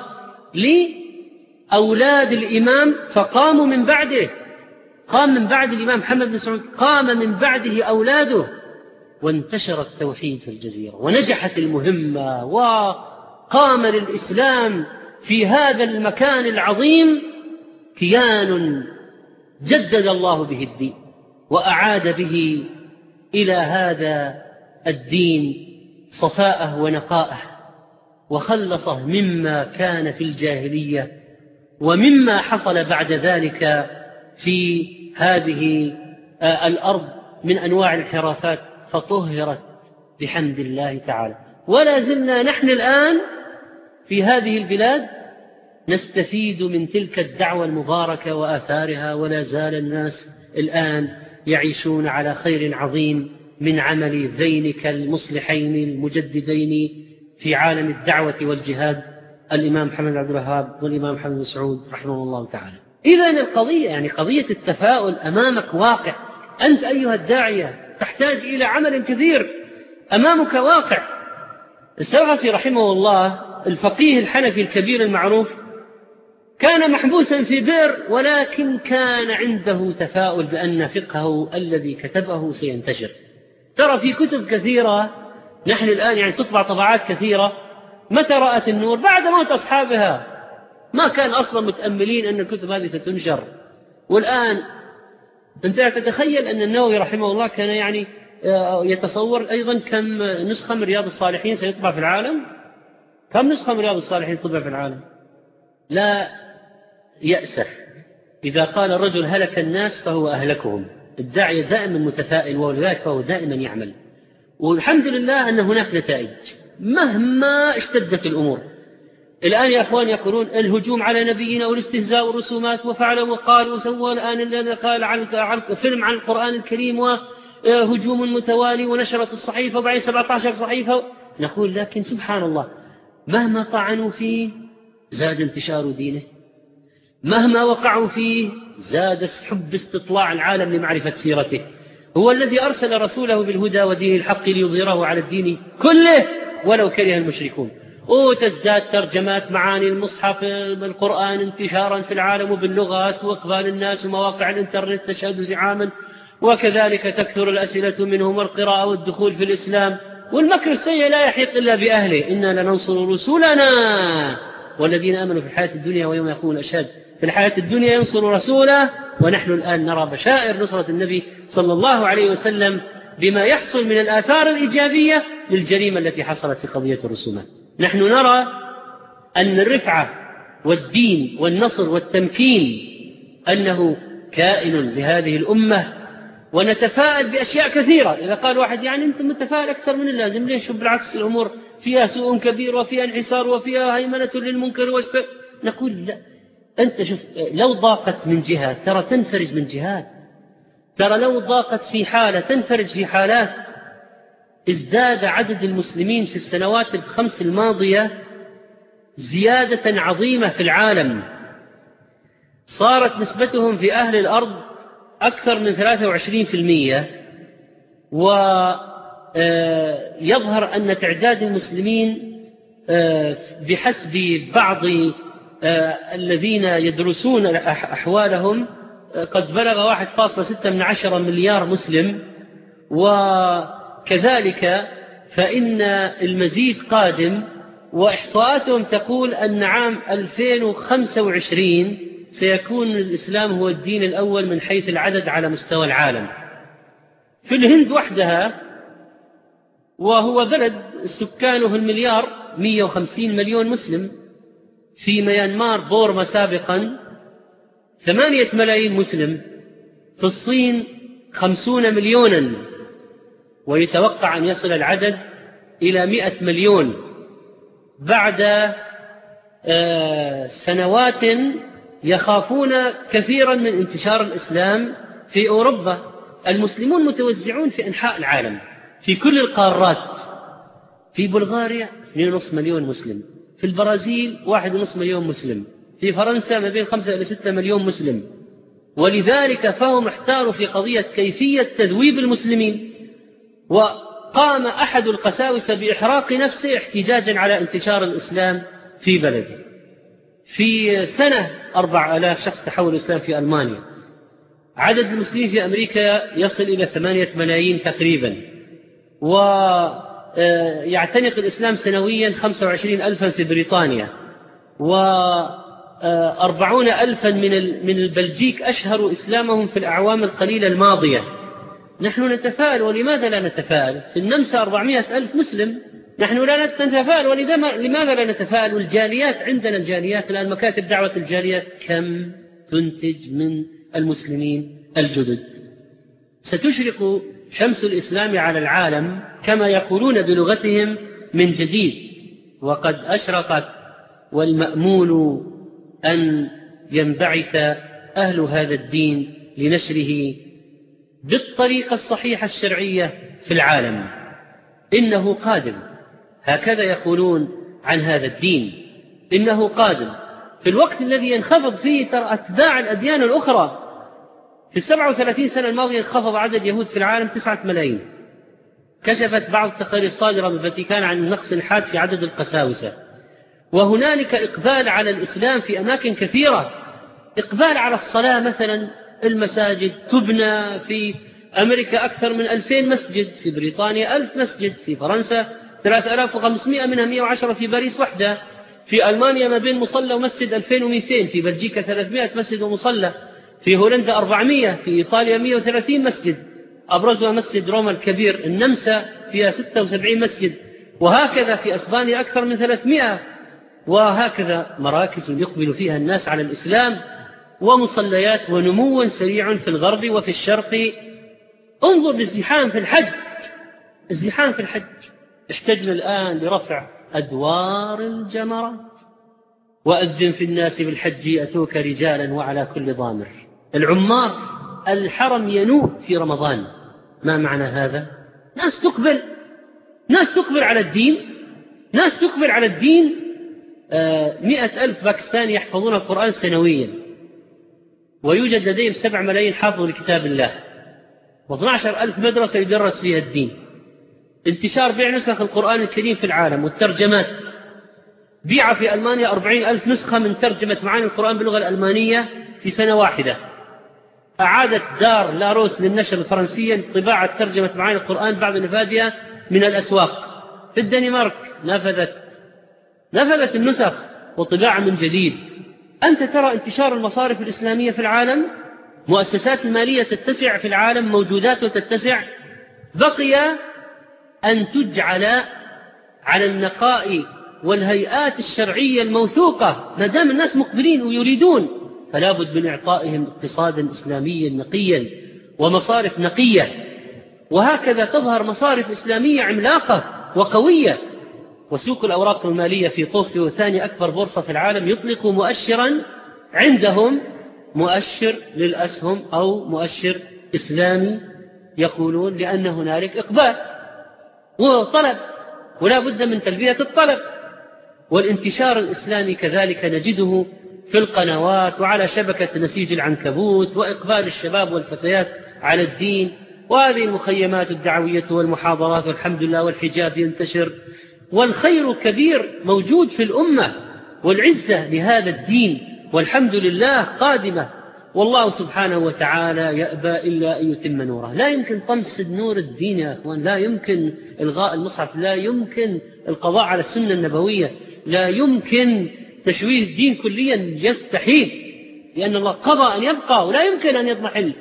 [SPEAKER 2] لأولاد الإمام، فقاموا من بعده. قام من بعد الإمام محمد بن سعود، قام من بعده أولاده وانتشر التوحيد في الجزيرة ونجحت المهمة وقام للإسلام في هذا المكان العظيم كيان جدد الله به الدين وأعاد به إلى هذا الدين صفاءه ونقاءه وخلصه مما كان في الجاهلية ومما حصل بعد ذلك في هذه الأرض من أنواع الانحرافات فطهرت بحمد الله تعالى. ولا زلنا نحن الآن في هذه البلاد نستفيد من تلك الدعوة المباركة وآثارها، ولا زال الناس الآن يعيشون على خير عظيم من عمل ذينك المصلحين المجددين في عالم الدعوة والجهاد، الإمام محمد عبد الوهاب والإمام محمد بن سعود رحمه الله تعالى. إذن القضية يعني قضية التفاؤل أمامك واقع، أنت أيها الداعية تحتاج إلى عمل كثير، أمامك واقع. السوحسي رحمه الله الفقيه الحنفي الكبير المعروف كان محبوسا في بئر، ولكن كان عنده تفاؤل بأن فقهه الذي كتبه سينتشر. ترى في كتب كثيرة نحن الآن يعني تطبع طبعات كثيرة، متى رأت النور؟ بعد موت أصحابها، ما كان أصلا متأملين أن الكتب هذه ستنشر. والآن أنت تتخيل أن النووي رحمه الله كان يعني يتصور أيضا كم نسخة من رياض الصالحين سيطبع في العالم؟ كم نسخة من رياض الصالحين تطبع في العالم؟ لا يأسف إذا قال الرجل هلك الناس فهو أهلكهم. الداعية دائما متفائل، ولذلك فهو دائما يعمل، والحمد لله أن هناك نتائج مهما اشتدت الأمور. الآن يا أخوان يقولون الهجوم على نبينا والاستهزاء والرسومات وفعلوا وقالوا وسووا، الآن الذي قال عن فيلم عن القرآن الكريم وهجوم متوالي ونشرت الصحيفة وبعدين سبعة عشر صحيفة. نقول لكن سبحان الله مهما طعنوا فيه زاد انتشار دينه، مهما وقعوا فيه زاد حب استطلاع العالم لمعرفة سيرته. هو الذي أرسل رسوله بالهدى ودين الحق ليظهره على الدين كله ولو كره المشركون. وتزداد ترجمات معاني المصحف بالقرآن انتشارا في العالم وباللغات، وإقبال الناس ومواقع الإنترنت تشهد زعاما، وكذلك تكثر الأسئلة منهم والقراءة والدخول في الإسلام. والمكر السيء لا يحيق إلا بأهله، إنا لننصر رسولنا والذين آمنوا في الحياة الدنيا ويوم يقوم الأشهاد. في الحياة الدنيا ينصر رسوله، ونحن الآن نرى بشائر نصرة النبي صلى الله عليه وسلم بما يحصل من الآثار الإيجابية للجريمة التي حصلت في قضية الرسومات. نحن نرى أن الرفعة والدين والنصر والتمكين أنه كائن لهذه الأمة، ونتفائل بأشياء كثيرة. إذا قال واحد يعني أنت متفائل أكثر من اللازم ليش؟ بالعكس الأمور فيها سوء كبير وفيها انحسار وفيها هيمنة للمنكر والسوء. نقول لا، أنت شوف لو ضاقت من جهة ترى تنفرج من جهات، ترى لو ضاقت في حالة تنفرج في حالات. ازداد عدد المسلمين في السنوات الخمس الماضية زيادة عظيمة في العالم، صارت نسبتهم في أهل الأرض أكثر من ثلاثة وعشرين بالمئة، ويظهر أن تعداد المسلمين بحسب بعض الذين يدرسون أحوالهم قد بلغ واحد فاصلة ستة من عشرة مليار مسلم. وكذلك فإن المزيد قادم، وإحصاءاتهم تقول أن عام ألفين وخمسة وعشرين سيكون الإسلام هو الدين الأول من حيث العدد على مستوى العالم. في الهند وحدها، وهو بلد سكانه المليار مئة وخمسين مليون مسلم، في ميانمار بورما سابقا ثمانية ملايين مسلم، في الصين خمسون مليونا، ويتوقع أن يصل العدد إلى مئة مليون بعد سنوات يخافون كثيرا من انتشار الإسلام في أوروبا. المسلمون متوزعون في أنحاء العالم في كل القارات. في بلغاريا اثنين ونصف مليون مسلم، في البرازيل واحد ونصف مليون مسلم، في فرنسا ما بين خمسة إلى ستة مليون مسلم. ولذلك فهم احتاروا في قضية كيفية تذويب المسلمين، وقام أحد القساوسة بإحراق نفسه احتجاجا على انتشار الإسلام في بلده. في سنة أربع آلاف شخص تحول الإسلام في ألمانيا. عدد المسلمين في أمريكا يصل إلى ثمانية ملايين تقريبا، ويعتنق الإسلام سنويا خمسة وعشرين ألفا في بريطانيا، وأربعون ألفا من البلجيك أشهروا إسلامهم في الأعوام القليلة الماضية. نحن نتفائل، ولماذا لا نتفائل؟ في النمسا أربعمائة ألف مسلم، نحن لا نتفائل، ولماذا لا نتفائل؟ والجاليات عندنا، الجاليات الآن مكاتب دعوة الجاليات كم تنتج من المسلمين الجدد؟ ستشرق شمس الإسلام على العالم كما يقولون بلغتهم من جديد، وقد أشرقت، والمأمول أن ينبعث أهل هذا الدين لنشره بالطريقة الصحيحة الشرعية في العالم. إنه قادم، هكذا يقولون عن هذا الدين، إنه قادم في الوقت الذي ينخفض فيه ترى أتباع الأديان الأخرى. في السبع وثلاثين سنة الماضية انخفض عدد اليهود في العالم تسعة ملايين. كشفت بعض التقارير الصادرة من الفاتيكان عن النقص الحاد في عدد القساوسة. وهنالك إقبال على الإسلام في أماكن كثيرة، إقبال على الصلاة مثلا، المساجد تبنى في أمريكا أكثر من ألفين مسجد، في بريطانيا ألف مسجد، في فرنسا ثلاثة آلاف وخمسمائة، منها مئة وعشرة في باريس وحدة، في ألمانيا ما بين مصلى ومسجد ألفين ومئتين، في بلجيكا ثلاثمائة مسجد ومصلى، في هولندا أربعمائة، في إيطاليا مئة وثلاثين مسجد، أبرزها مسجد روما الكبير. النمسا فيها ستة وسبعين مسجد، وهكذا في أسبانيا أكثر من ثلاثمائة، وهكذا مراكز يقبل فيها الناس على الإسلام، ومصليات، ونمو سريع في الغرب وفي الشرق. انظر للزحام في الحج، الزحام في الحج، احتجنا الآن لرفع أدوار الجمرات. وأذن في الناس بالحج يأتوك رجالا وعلى كل ضامر. العمار، الحرم ينوء في رمضان. ما معنى هذا؟ ناس تقبل، ناس تقبل على الدين، ناس تقبل على الدين. آه مئة ألف باكستاني يحفظون القرآن سنويا، ويوجد لديهم سبع ملايين حافظ لكتاب الله، واثنى عشر ألف مدرسة يدرس فيها الدين. انتشار بيع نسخ القرآن الكريم في العالم والترجمات. بيع في ألمانيا أربعين ألف نسخة من ترجمة معاني القرآن باللغة الألمانية في سنة واحدة. أعادت دار لاروس للنشر الفرنسية طباعة ترجمة معاني القرآن بعد نفاذها من الأسواق. في الدنمارك نفذت نفذت النسخ وطباعة من جديد. أنت ترى انتشار المصارف الإسلامية في العالم، مؤسسات المالية تتسع في العالم، موجودات وتتسع. بقي أن تجعل على النقاء والهيئات الشرعية الموثوقة. ما دام الناس مقبلين ويريدون، فلا بد من إعطائهم اقتصادا إسلاميا نقيا ومصارف نقية. وهكذا تظهر مصارف إسلامية عملاقة وقوية. وسوق الأوراق المالية في طوكيو، ثاني أكبر بورصة في العالم، يطلق مؤشرا عندهم، مؤشر للأسهم أو مؤشر إسلامي، يقولون لأن هنالك إقبال وطلب، ولا بد من تلبية الطلب. والانتشار الإسلامي كذلك نجده في القنوات وعلى شبكة نسيج العنكبوت، وإقبال الشباب والفتيات على الدين، وهذه المخيمات الدعوية والمحاضرات، والحمد لله، والحجاب ينتشر، والخير كبير موجود في الأمة، والعزة لهذا الدين والحمد لله قادمة. والله سبحانه وتعالى يأبى إلا أن يتم نوره. لا يمكن طمس نور الدين يا أخوان، لا يمكن إلغاء المصحف، لا يمكن القضاء على السنة النبوية، لا يمكن تشويه الدين كليا، يستحيل، لأن الله قضى أن يبقى ولا يمكن أن يضمحل.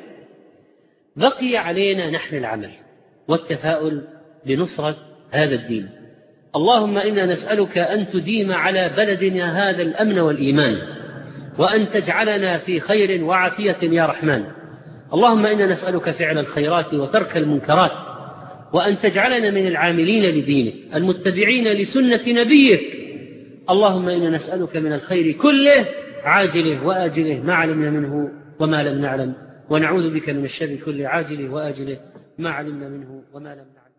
[SPEAKER 2] بقي علينا نحن العمل والتفاؤل لنصرة هذا الدين. اللهم إنا نسألك أن تديم على بلدنا هذا الأمن والإيمان، وأن تجعلنا في خير وعافية يا رحمن. اللهم إنا نسألك فعل الخيرات وترك المنكرات، وأن تجعلنا من العاملين لدينك المتبعين لسنة نبيك. اللهم إنا نسألك من الخير كله عاجله وآجله ما علمنا منه وما لم نعلم، ونعوذ بك من الشر كله عاجله وآجله ما علمنا منه وما لم نعلم.